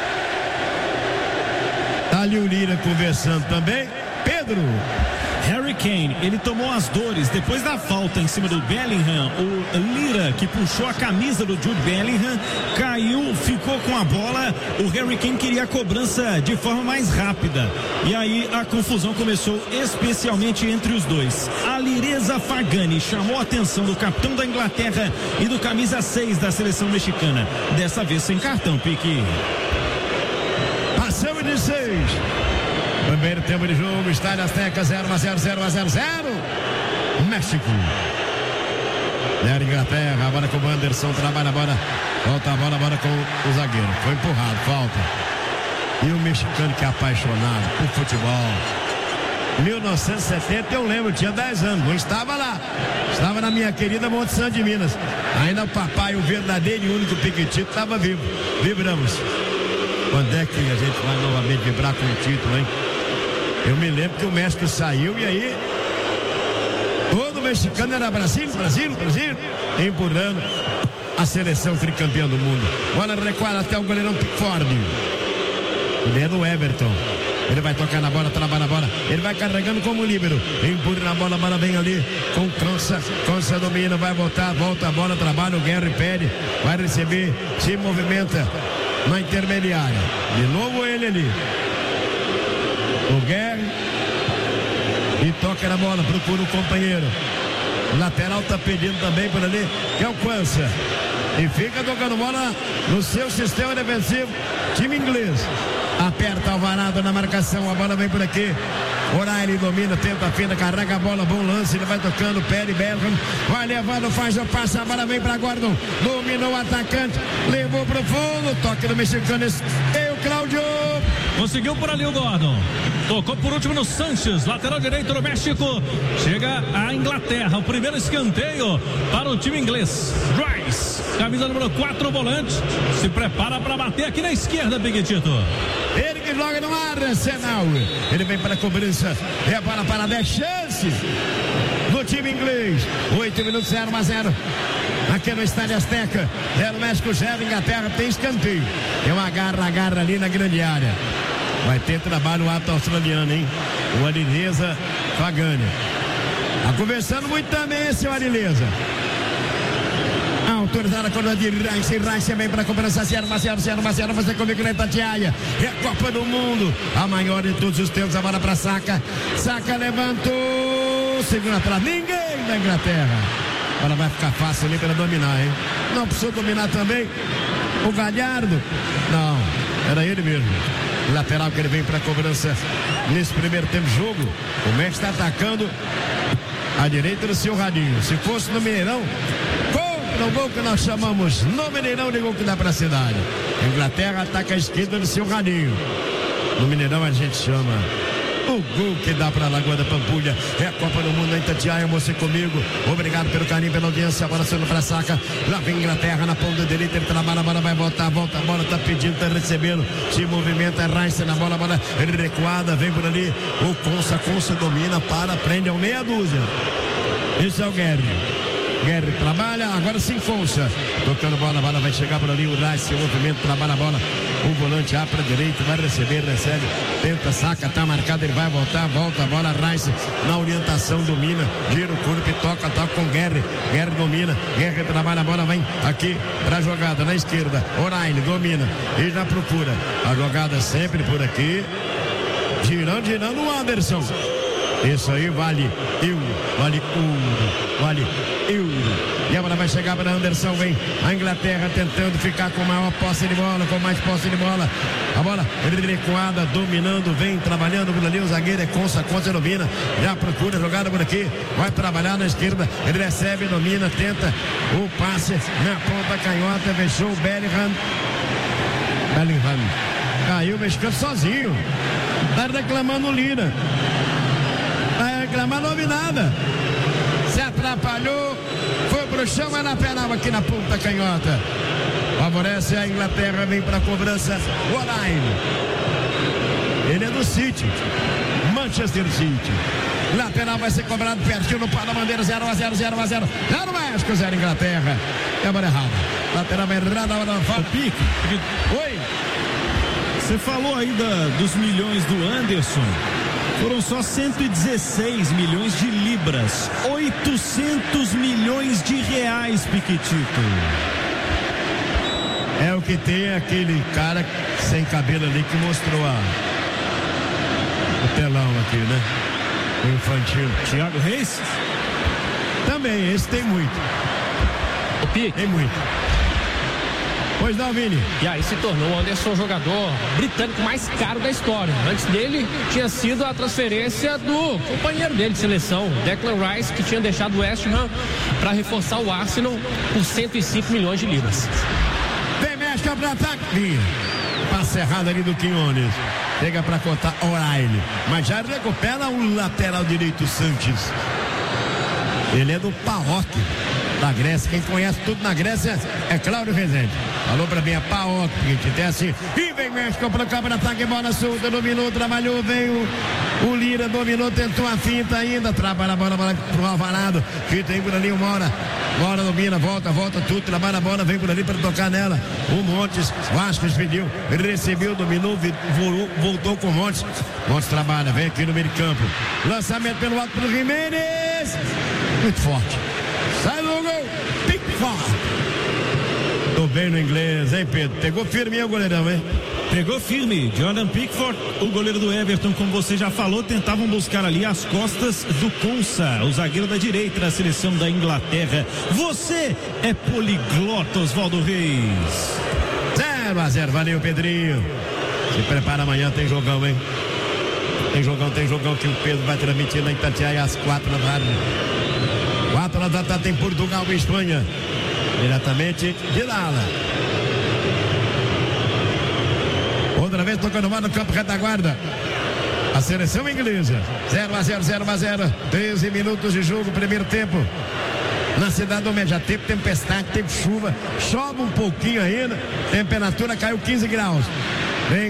Tá ali o Lira conversando também. Pedro. Harry Kane, ele tomou as dores depois da falta em cima do Bellingham. O Lira, que puxou a camisa do Jude Bellingham, caiu, ficou com a bola. O Harry Kane queria a cobrança de forma mais rápida. E aí a confusão começou, especialmente entre os dois. A Lireza Fagani chamou a atenção do capitão da Inglaterra e do camisa seis da seleção mexicana. Dessa vez sem cartão, Pique. Passamos de seis. Primeiro tempo de jogo, Estádio Azteca, zero a zero, zero a zero, zero. México. Zero Inglaterra, agora com o Anderson, trabalha a bola. Volta a bola, bola com o zagueiro. Foi empurrado, falta. E o mexicano que é apaixonado por futebol. mil novecentos e setenta, eu lembro, tinha dez anos, não estava lá. Estava na minha querida Monte Santo de Minas. Ainda o papai, o verdadeiro e único Piquetito, estava vivo. Vibramos. Quando é que a gente vai novamente vibrar com o título, hein? Eu me lembro que o México saiu e aí todo mexicano era Brasil, Brasil, Brasil, empurrando a seleção tricampeã do mundo. Bola recuada até o goleirão Pickford. Ele é do Everton. Ele vai tocar na bola, trabalha na bola. Ele vai carregando como líbero. Empurra na bola, a bola vem ali com Consa. Consa domina, vai voltar, volta a bola, trabalha o Guerra e pede. Vai receber, se movimenta na intermediária. De novo ele ali. O Guerra. E toca na bola, procura o companheiro. O lateral tá pedindo também por ali, que alcança. E fica tocando bola no seu sistema defensivo, time inglês. Aperta Alvarado na marcação, a bola vem por aqui. O'Reilly domina, tenta a fina, carrega a bola, bom lance, ele vai tocando, Perry Bellingham, vai levando, faz o passe, a bola vem para Gordon, dominou o atacante, levou pro fundo, toque do mexicano, e o Cláudio. Conseguiu por ali o Gordon. Tocou por último no Sanches, lateral direito do México. Chega a Inglaterra, o primeiro escanteio para o time inglês. Rice, camisa número quatro, volante. Se prepara para bater aqui na esquerda, Piquetito. Ele que joga no Arsenal. Ele vem para a cobrança. É a bola para dez chances do time inglês. oito minutos, zero a zero. Aqui no Estádio Azteca. zero México, zero Inglaterra. Tem escanteio. Tem uma garra, garra ali na grande área. Vai ter trabalho o ato australiano, hein? O Arileza Fagani. Tá conversando muito também esse Arileza. Autorizada a corda de Rice. Rice vem para a cobrança. zero a zero, zero a zero. Você comigo na Itatiaia. É a Copa do Mundo. A maior de todos os tempos. A bola para Saka. Saka levantou. Segura atrás. Ninguém da Inglaterra. A bola vai ficar fácil ali para dominar, hein? Não precisou dominar também. O Galhardo. Não. Era ele mesmo. Lateral que ele vem para a cobrança nesse primeiro tempo de jogo. O México está atacando à direita do seu radinho. Se fosse no Mineirão, no gol que nós chamamos no Mineirão de gol que dá para a cidade. A Inglaterra ataca a esquerda do seu radinho. No Mineirão a gente chama o gol que dá para a Lagoa da Pampulha. É a Copa do Mundo, na Itatiaia, você comigo. Obrigado pelo carinho, pela audiência. A bola sendo para Saka. Lá vem Inglaterra na ponta direita. Ele trabalha, a bola vai voltar, volta. A bola tá pedindo, tá recebendo. Se movimenta, Rice na bola, a bola recuada. Vem por ali. O Consa, Consa domina, para, prende ao meia dúzia. Esse é o Guerre. Guerre trabalha, agora sim Fonsa. Tocando bola, a bola vai chegar por ali. O Rice, o movimento, trabalha a bola. O volante abre para a direita, vai receber, recebe. Tenta, Saca, tá marcado, ele vai voltar, volta a bola. Rice na orientação, domina. Gira o corpo e toca, toca com Guerre. Guerre domina, Guerre trabalha a bola, vem aqui para a jogada na esquerda. O'Reilly domina e já procura. A jogada sempre por aqui. Girando, girando o Anderson. Isso aí vale euro, vale ouro, vale euro. E a bola vai chegar para Anderson, vem a Inglaterra tentando ficar com maior posse de bola, com mais posse de bola. A bola recuada, dominando, vem trabalhando por ali, o zagueiro é Consa, Consa domina, já procura jogada por aqui, vai trabalhar na esquerda, ele recebe, domina, tenta o passe na ponta canhota, fechou o Bellingham. Bellingham caiu, mexicano sozinho, tá reclamando o Lira. Reclamar não houve nada. Se atrapalhou, foi pro chão, mas na penava aqui na ponta canhota. Favorece a Inglaterra, vem pra cobrança. O'Reilly. Ele é do City, Manchester City. Lateral vai ser cobrado pertinho no pau da bandeira. Zero a zero, zero a zero. Zero México, zero Inglaterra. É a bola errada. Lateral vai errada, a bola fala. Pique. Oi. Você falou aí da, dos milhões do Anderson. Foram só cento e dezesseis milhões de libras, oitocentos milhões de reais, Piquetito. É o que tem aquele cara sem cabelo ali que mostrou a, o telão aqui, né? O infantil. Thiago Reis? Também, esse tem muito. O Pique. Tem muito. Pois não, Vini. E aí se tornou o Anderson o jogador britânico mais caro da história. Antes dele tinha sido a transferência do companheiro dele de seleção, Declan Rice, que tinha deixado o West Ham para reforçar o Arsenal por cento e cinco milhões de libras. Vem México para ataque. Passe errado ali do Quinones. Chega para contar O'Reilly. Mas já recupera o lateral direito Sanches. Ele é do Paok da Grécia. Quem conhece tudo na Grécia é Cláudio Rezende. Falou pra mim, a Paok, que desce e vem México para o campo de ataque, bola solta, dominou, trabalhou, veio o Lira, dominou, tentou a finta ainda, trabalha a bola, bola pro Alvarado, que tem por ali uma hora, bola domina, volta, volta tudo, trabalha a bola, vem por ali para tocar nela, o Montes, Vasquez pediu, recebeu, dominou, voltou, voltou com o Montes, Montes trabalha, vem aqui no meio de campo, lançamento pelo alto pro Jimenez, muito forte, sai do gol, pique forte. Tô bem no inglês, hein, Pedro? Pegou firme o goleirão, hein? Pegou firme, Jordan Pickford, o goleiro do Everton, como você já falou, tentavam buscar ali as costas do Konsa, o zagueiro da direita da seleção da Inglaterra. Você é poliglota, Oswaldo Reis. zero a zero, valeu, Pedrinho. Se prepara, amanhã tem jogão, hein? Tem jogão, tem jogão que o Pedro vai transmitir na Itatiaia às quatro da tarde. Quatro da tarde tem Portugal e Espanha. Diretamente de Lala. Outra vez tocando mal no campo retaguarda. A seleção inglesa. zero a zero, zero a zero. treze minutos de jogo, primeiro tempo. Na cidade do México já teve tempestade, teve chuva, chove um pouquinho ainda, temperatura caiu quinze graus. Da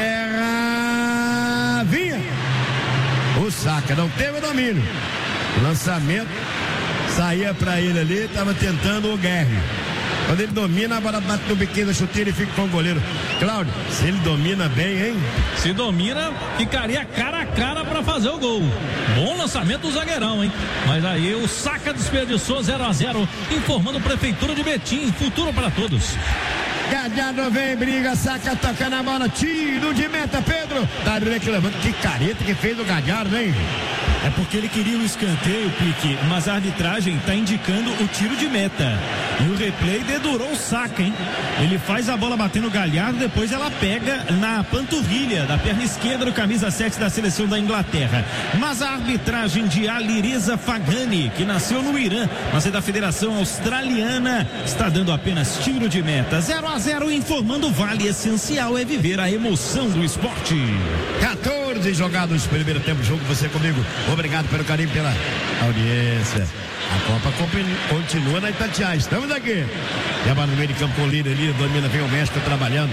Inglaterra vinha o Saka, não teve o domínio. Lançamento saía para ele ali, estava tentando o Guerre. Quando ele domina, a bola bate no biquinho da chuteira e fica com o goleiro. Cláudio, se ele domina bem, hein? Se domina, ficaria cara a cara para fazer o gol. Bom lançamento do zagueirão, hein? Mas aí o Saka desperdiçou zero a zero, informando a Prefeitura de Betim. Futuro para todos. Galhardo vem, briga, Saka toca na bola, tiro de meta, Pedro. Tá reclamando, que careta que fez o Galhardo, hein? É porque ele queria um escanteio, Pique, mas a arbitragem está indicando o tiro de meta. E o replay dedurou o Saka, hein? Ele faz a bola bater no Galhardo, depois ela pega na panturrilha da perna esquerda do camisa sete da seleção da Inglaterra. Mas a arbitragem de Alireza Fagani, que nasceu no Irã, mas é da Federação Australiana, está dando apenas tiro de meta. zero a zero, informando o Vale. Essencial é viver a emoção do esporte. quatorze jogados, primeiro tempo de jogo, você comigo. Obrigado pelo carinho, pela audiência. A Copa continua na Itatiaia. Estamos aqui. E a bola no meio de campo com o líder ali, domina, vem o México trabalhando.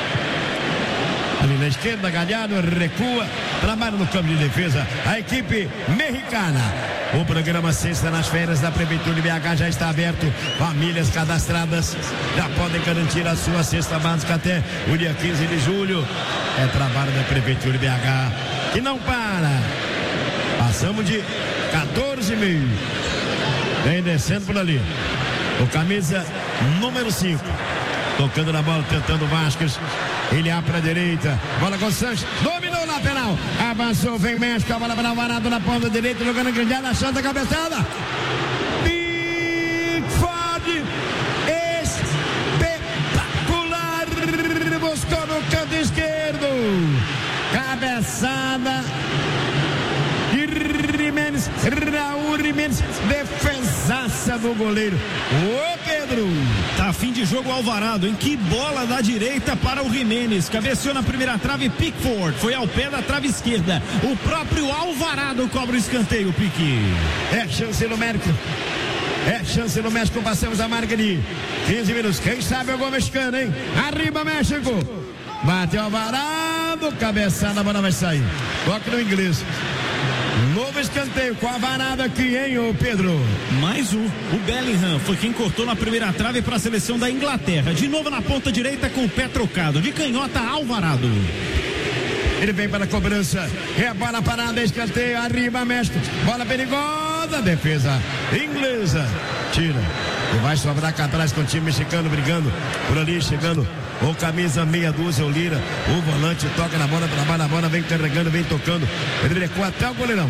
Ali na esquerda, Galhardo recua, trabalha no campo de defesa. A equipe mexicana. O programa Sexta nas Férias da Prefeitura de B H já está aberto. Famílias cadastradas já podem garantir a sua cesta básica até o dia quinze de julho. É trabalho da Prefeitura de B H que não para. Passamos de quatorze mil. Vem descendo por ali. O camisa número cinco. Tocando na bola, tentando o Vasquez. Ele abre para a direita. Bola com o Sanches. Dominou o lateral. Avançou, vem México. A bola para o Varado na ponta direita. Jogando a grande área, achando a cabeçada. Pickford. Espetacular. Buscou no canto esquerdo. Cabeçada. Jimenez, Raul Jimenez, defesaça do goleiro. Ô Pedro! Tá fim de jogo Alvarado, em que bola da direita para o Jimenez. Cabeceou na primeira trave, Pickford. Foi ao pé da trave esquerda. O próprio Alvarado cobra o escanteio, Pique. É chance no México. É chance no México. Passamos a marca de quinze minutos. Quem sabe é o gol mexicano, hein? Arriba, México. Bateu Alvarado. Cabeçada, a bola vai sair. Toque no inglês. Novo escanteio com a varada aqui, hein, ô Pedro? Mais um. O Bellingham foi quem cortou na primeira trave para a seleção da Inglaterra. De novo na ponta direita com o pé trocado. De canhota, Alvarado. Ele vem para a cobrança. É a bola parada, escanteio. Arriba, México. Bola perigosa. Defesa inglesa. Tira. E vai sobrar cá atrás com o time mexicano brigando por ali, chegando. O camisa meia dúzia, o Lira. O volante toca na bola, trabalha na bola, vem carregando, vem tocando. Ele recua até o goleirão.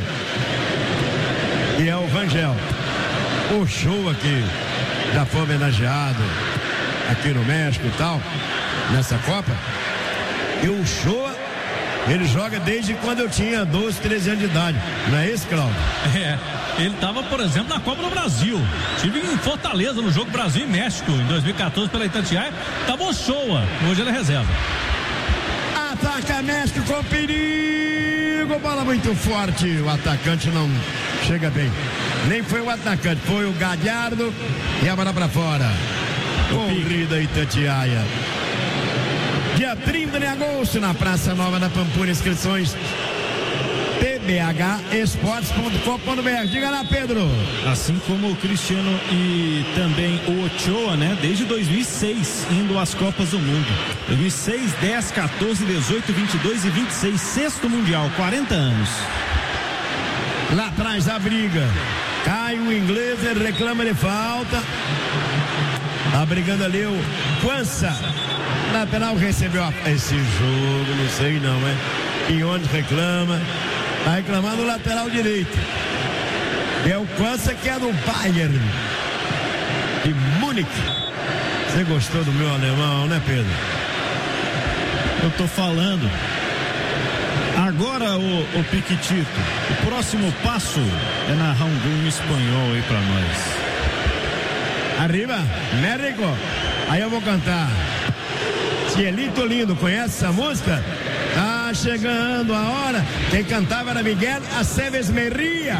E é o Rangel. O show aqui. Já foi homenageado aqui no México e tal. Nessa Copa. E o show, ele joga desde quando eu tinha doze, treze anos de idade. Não é isso, Cláudio? É. Ele estava, por exemplo, na Copa do Brasil. Estive em Fortaleza no jogo Brasil e México em dois mil e quatorze pela Itatiaia. Tava o Shoa. Hoje ele é reserva. Ataca México com perigo. Bola muito forte. O atacante não chega bem. Nem foi o atacante, foi o Galhardo. E a bola para fora. Corrida Itatiaia. Dia trinta de agosto na Praça Nova da Pampulha. Inscrições t b h esportes ponto com ponto b r. Diga lá, Pedro. Assim como o Cristiano e também o Ochoa, né? Desde dois mil e seis, indo às Copas do Mundo. dois mil e seis, dez, quatorze, dezoito, vinte e dois e vinte e seis. Sexto Mundial, quarenta anos. Lá atrás da briga. Cai o inglês, ele reclama de falta. Tá brigando ali o Quança. lateral recebeu a... esse jogo, não sei não, é? Quinones reclama, tá reclamando o lateral direito. É o Kwanza, que é do Bayern de Munique. Você gostou do meu alemão, né, Pedro? Eu tô falando. Agora, o, o Piquitito, o próximo passo é narrar um gol em espanhol aí pra nós. Arriba, México. Aí eu vou cantar. Cielito Lindo, conhece essa música? Tá chegando a hora. Quem cantava era Miguel Aceves Merria.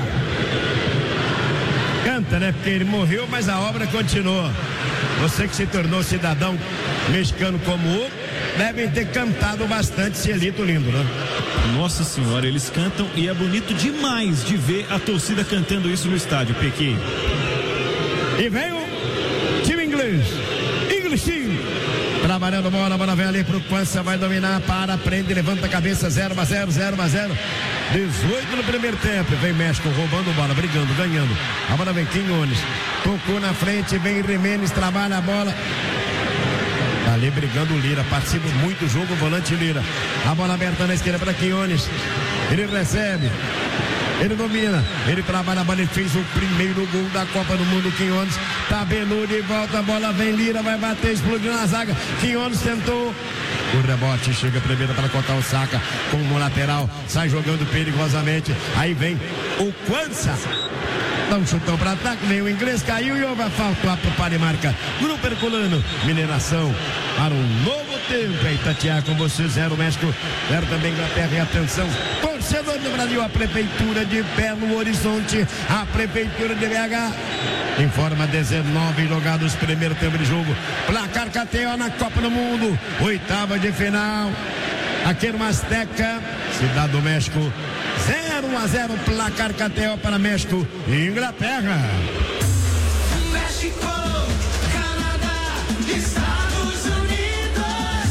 Canta, né? Porque ele morreu, mas a obra continua. Você que se tornou cidadão mexicano como o, devem ter cantado bastante Cielito Lindo, né? Nossa senhora, eles cantam e é bonito demais de ver a torcida cantando isso no estádio, Pequim. E vem o time inglês. English Team. Trabalhando bola, bola vem ali pro Kwanza, vai dominar, para, prende, levanta a cabeça, zero a zero, zero a zero. dezoito no primeiro tempo, vem México roubando bola, brigando, ganhando. A bola vem Quinones, tocou na frente, vem Jiménez, trabalha a bola. Tá ali brigando o Lira, participa muito do jogo, o volante Lira. A bola aberta na esquerda para Quinones. Ele recebe. Ele domina, ele trabalha a bola, ele fez o primeiro gol da Copa do Mundo, Quinones, tabelou de volta, a bola vem, Lira vai bater, explodiu na zaga, Quinones tentou, o rebote chega primeiro para cortar o Saca, como lateral, sai jogando perigosamente, aí vem o Kwanza, dá um chutão para ataque, vem o inglês, caiu e houve a falta para a marca, Grupo Herculano, mineração, para um novo tempo, aí Tatiá com você, zero México, zero também Inglaterra, e atenção, torcedor do Brasil, a Prefeitura de Belo Horizonte, a Prefeitura de B H, informa dezenove jogados, primeiro tempo de jogo, placar K T O na Copa do Mundo, oitava de final, aqui no Azteca, Cidade do México, zero a zero, placar K T O para México e Inglaterra. México, Canadá, Estados Unidos.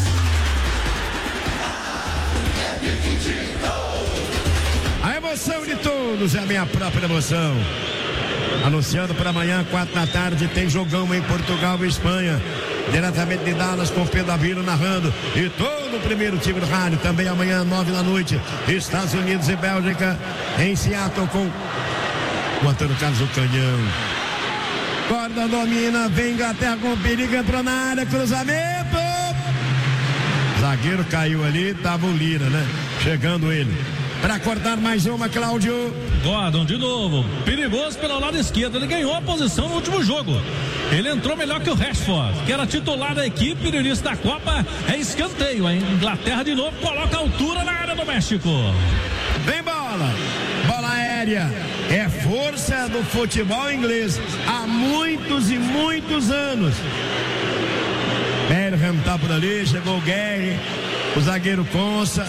A emoção de todos é a minha própria emoção. Anunciando para amanhã, quatro da tarde, tem jogão em Portugal e Espanha. Diretamente de Dallas, com Pedro Avilo narrando. E todo o primeiro time do rádio. Também amanhã, nove da noite, Estados Unidos e Bélgica. Em Seattle, com o Antônio Carlos o Canhão. Corda domina, vem Inglaterra com perigo, entrou na área, cruzamento. Zagueiro caiu ali, tava o Lira, né? Chegando ele. Para cortar mais uma, Cláudio. Gordon de novo, perigoso pelo lado esquerdo, ele ganhou a posição no último jogo, ele entrou melhor que o Rashford, que era titular da equipe no início da Copa, é escanteio, hein? Inglaterra de novo coloca a altura na área do México. Vem bola, bola aérea, é força do futebol inglês, há muitos e muitos anos. Bellingham tá por ali, chegou o Gary, o zagueiro Consa.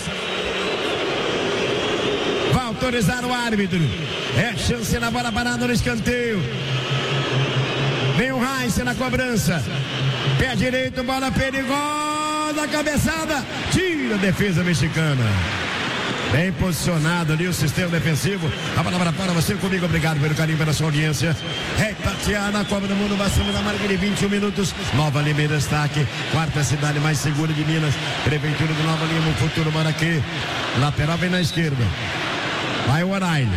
Vai autorizar o árbitro. É chance na bola parada no escanteio. Vem o Heinz na cobrança. Pé direito, bola perigosa, cabeçada. Tira a defesa mexicana. Bem posicionado ali o sistema defensivo. A palavra para você comigo. Obrigado pelo carinho, pela sua audiência. É Tatiana, Copa do Mundo, passando da marca de vinte e um minutos. Nova Lima destaque. Quarta cidade mais segura de Minas. Prefeitura de Nova Lima, o futuro mora aqui. Lateral vem na esquerda. Vai o Oraine.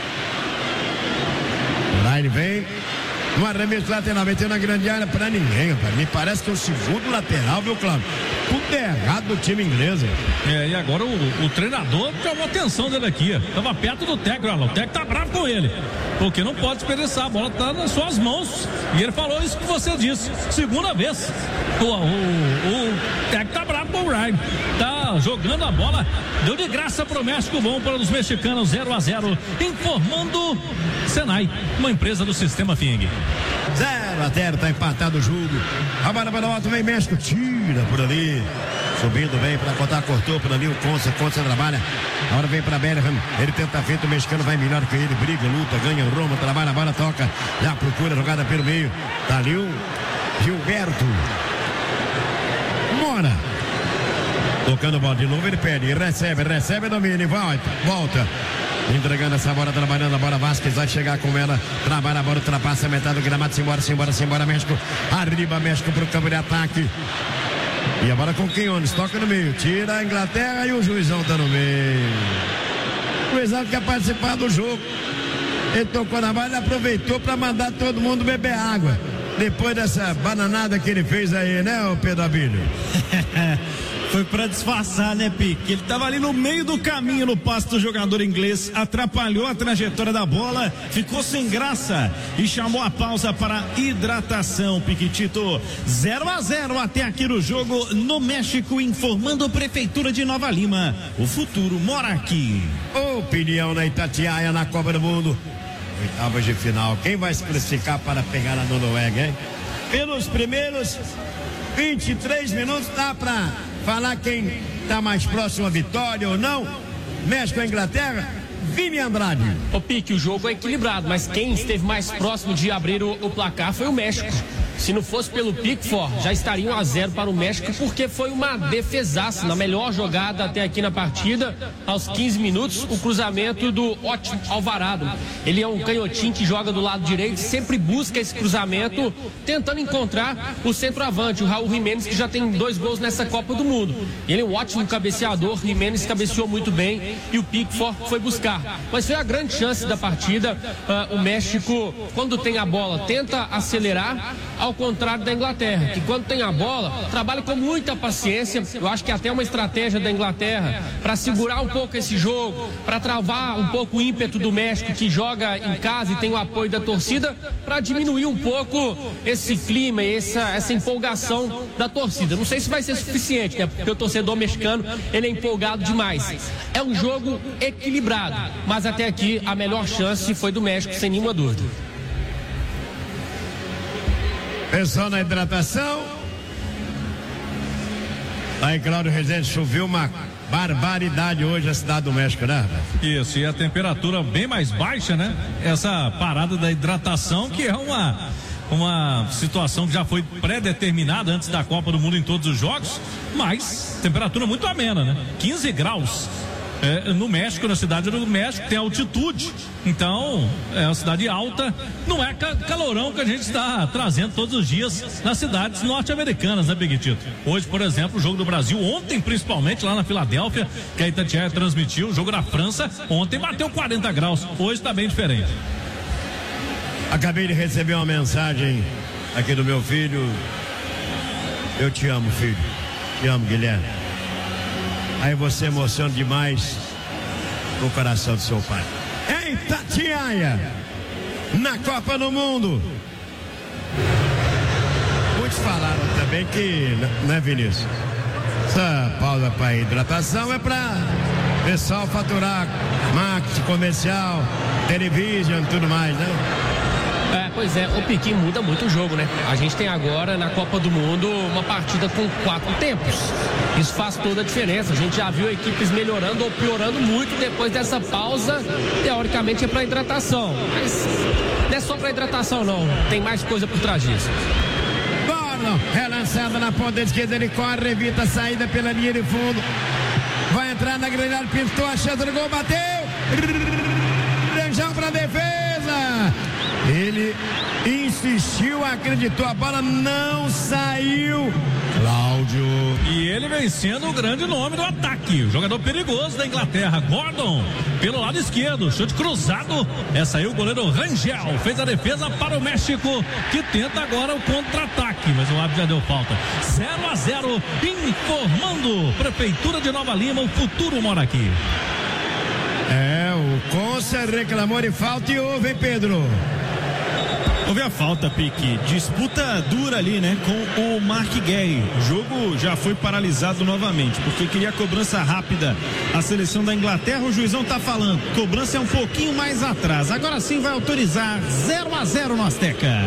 Oraine vem. No arremesso lateral, metendo na grande área para ninguém, rapaz. Me parece que é o segundo lateral, viu, Cláudio? Tudo errado do time inglês, hein? É, e agora o, o treinador chamou a atenção dele aqui. Tava perto do técnico, olha lá. O técnico tá bravo com ele. Porque não pode desperdiçar, a bola tá nas suas mãos. E ele falou isso que você disse. Segunda vez. O, o, o técnico tá bravo com o Ryan. Tá jogando a bola. Deu de graça pro México, bom para os mexicanos, zero a zero. Informando Senai, uma empresa do Sistema Fing. zero a zero, tá empatado o jogo. A bola para o alto, vem México, tira por ali. Subindo bem para contar, cortou por ali o Consa, Consa trabalha. Agora vem para Bellingham, ele tenta feito, o mexicano vai melhor que ele, briga, luta, ganha o Roma, trabalha, a bola toca, já procura a jogada pelo meio. Tá ali o Gilberto Mora. Tocando a bola de novo, ele perde, recebe, recebe, domina e volta, volta. Entregando essa bola, trabalhando a bola, Vasquez vai chegar com ela, trabalha a bola, ultrapassa a metade do gramado, simbora, simbora, simbora, México, arriba México pro campo de ataque. E agora com Quinones, toca no meio, tira a Inglaterra e o juizão tá no meio. O juizão quer participar do jogo. Ele tocou na bola e aproveitou para mandar todo mundo beber água. Depois dessa bananada que ele fez aí, né, ô Pedro Abílio? Foi pra disfarçar, né, Pique? Ele tava ali no meio do caminho no passe do jogador inglês, atrapalhou a trajetória da bola, ficou sem graça e chamou a pausa para hidratação, Piquitito. zero a zero até aqui no jogo no México, informando a Prefeitura de Nova Lima. O futuro mora aqui. Opinião na Itatiaia, na Copa do Mundo. Oitavas de final. Quem vai se classificar para pegar a Noruega, hein? Pelos primeiros vinte e três minutos, dá pra falar quem tá mais próximo à vitória ou não? México ou Inglaterra? Vini Andrade. Ô Pique, o jogo é equilibrado, mas quem esteve mais próximo de abrir o, o placar foi o México. Se não fosse pelo Pickford, já estaria um a zero para o México, porque foi uma defesaça na melhor jogada até aqui na partida. Aos quinze minutos, o cruzamento do ótimo Alvarado. Ele é um canhotinho que joga do lado direito, sempre busca esse cruzamento, tentando encontrar o centroavante, o Raul Jiménez, que já tem dois gols nessa Copa do Mundo. Ele é um ótimo cabeceador, Jiménez cabeceou muito bem e o Pickford foi buscar. Mas foi a grande chance da partida. Uh, o México, quando tem a bola, tenta acelerar, ao contrário da Inglaterra, que quando tem a bola, trabalha com muita paciência. Eu acho que é até uma estratégia da Inglaterra para segurar um pouco esse jogo, para travar um pouco o ímpeto do México, que joga em casa e tem o apoio da torcida, para diminuir um pouco esse clima e essa, essa empolgação da torcida. Não sei se vai ser suficiente, né? Porque o torcedor mexicano, ele é empolgado demais. É um jogo equilibrado, mas até aqui a melhor chance foi do México, sem nenhuma dúvida. Pessoal na hidratação. Aí, Cláudio Rezende, choveu uma barbaridade hoje na cidade do México, né? Isso, e a temperatura bem mais baixa, né? Essa parada da hidratação, que é uma, uma situação que já foi pré-determinada antes da Copa do Mundo em todos os jogos, mas temperatura muito amena, né? quinze graus. É, no México, na cidade do México, tem altitude, então é uma cidade alta, não é ca calorão que a gente está trazendo todos os dias nas cidades norte-americanas, né, Biguitito? Hoje, por exemplo, o jogo do Brasil, ontem principalmente lá na Filadélfia, que a Itatiaia transmitiu, o jogo da França, ontem bateu quarenta graus, hoje está bem diferente. Acabei de receber uma mensagem aqui do meu filho. Eu te amo, filho, te amo, Guilherme. Aí você emociona demais o coração do seu pai. Em Itatiaia, na Copa do Mundo. Muitos falaram também que, né, Vinícius? Essa pausa para hidratação é para pessoal faturar marketing comercial, televisão e tudo mais, né? É, pois é, o Piquinho muda muito o jogo, né? A gente tem agora na Copa do Mundo uma partida com quatro tempos. Isso faz toda a diferença. A gente já viu equipes melhorando ou piorando muito depois dessa pausa. Teoricamente é para hidratação, mas não é só para hidratação, não. Tem mais coisa por trás disso. Gordon, relançada na ponta esquerda, ele corre, evita a saída pela linha de fundo. Vai entrar na grande área, pintou a chance do gol, bateu. Rangel para defesa. Ele insistiu, acreditou, a bola não saiu. Cláudio. E ele vencendo o grande nome do ataque, o jogador perigoso da Inglaterra, Gordon, pelo lado esquerdo, chute cruzado. Essa aí o goleiro Rangel fez a defesa para o México, que tenta agora o contra-ataque, mas o árbitro já deu falta. zero a zero, informando Prefeitura de Nova Lima, o futuro mora aqui. É, o Consa reclamou de falta e houve, hein, Pedro? Houve a falta, Pique. Disputa dura ali, né? Com o Mark Gay. O jogo já foi paralisado novamente, porque queria cobrança rápida. A seleção da Inglaterra, o juizão tá falando. Cobrança é um pouquinho mais atrás. Agora sim vai autorizar. zero a zero no Azteca.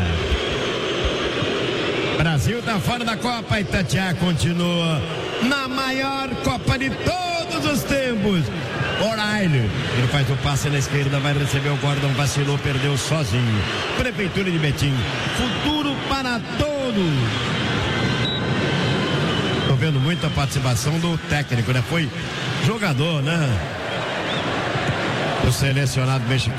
Brasil tá fora da Copa. Itatiaia continua na maior Copa de todos os tempos. O'Reilly, ele faz o passe na esquerda, vai receber o Gordon, vacilou, perdeu sozinho. Prefeitura de Betim, futuro para todos. Tô vendo muita participação do técnico, né? Foi jogador, né? O selecionado mexicano.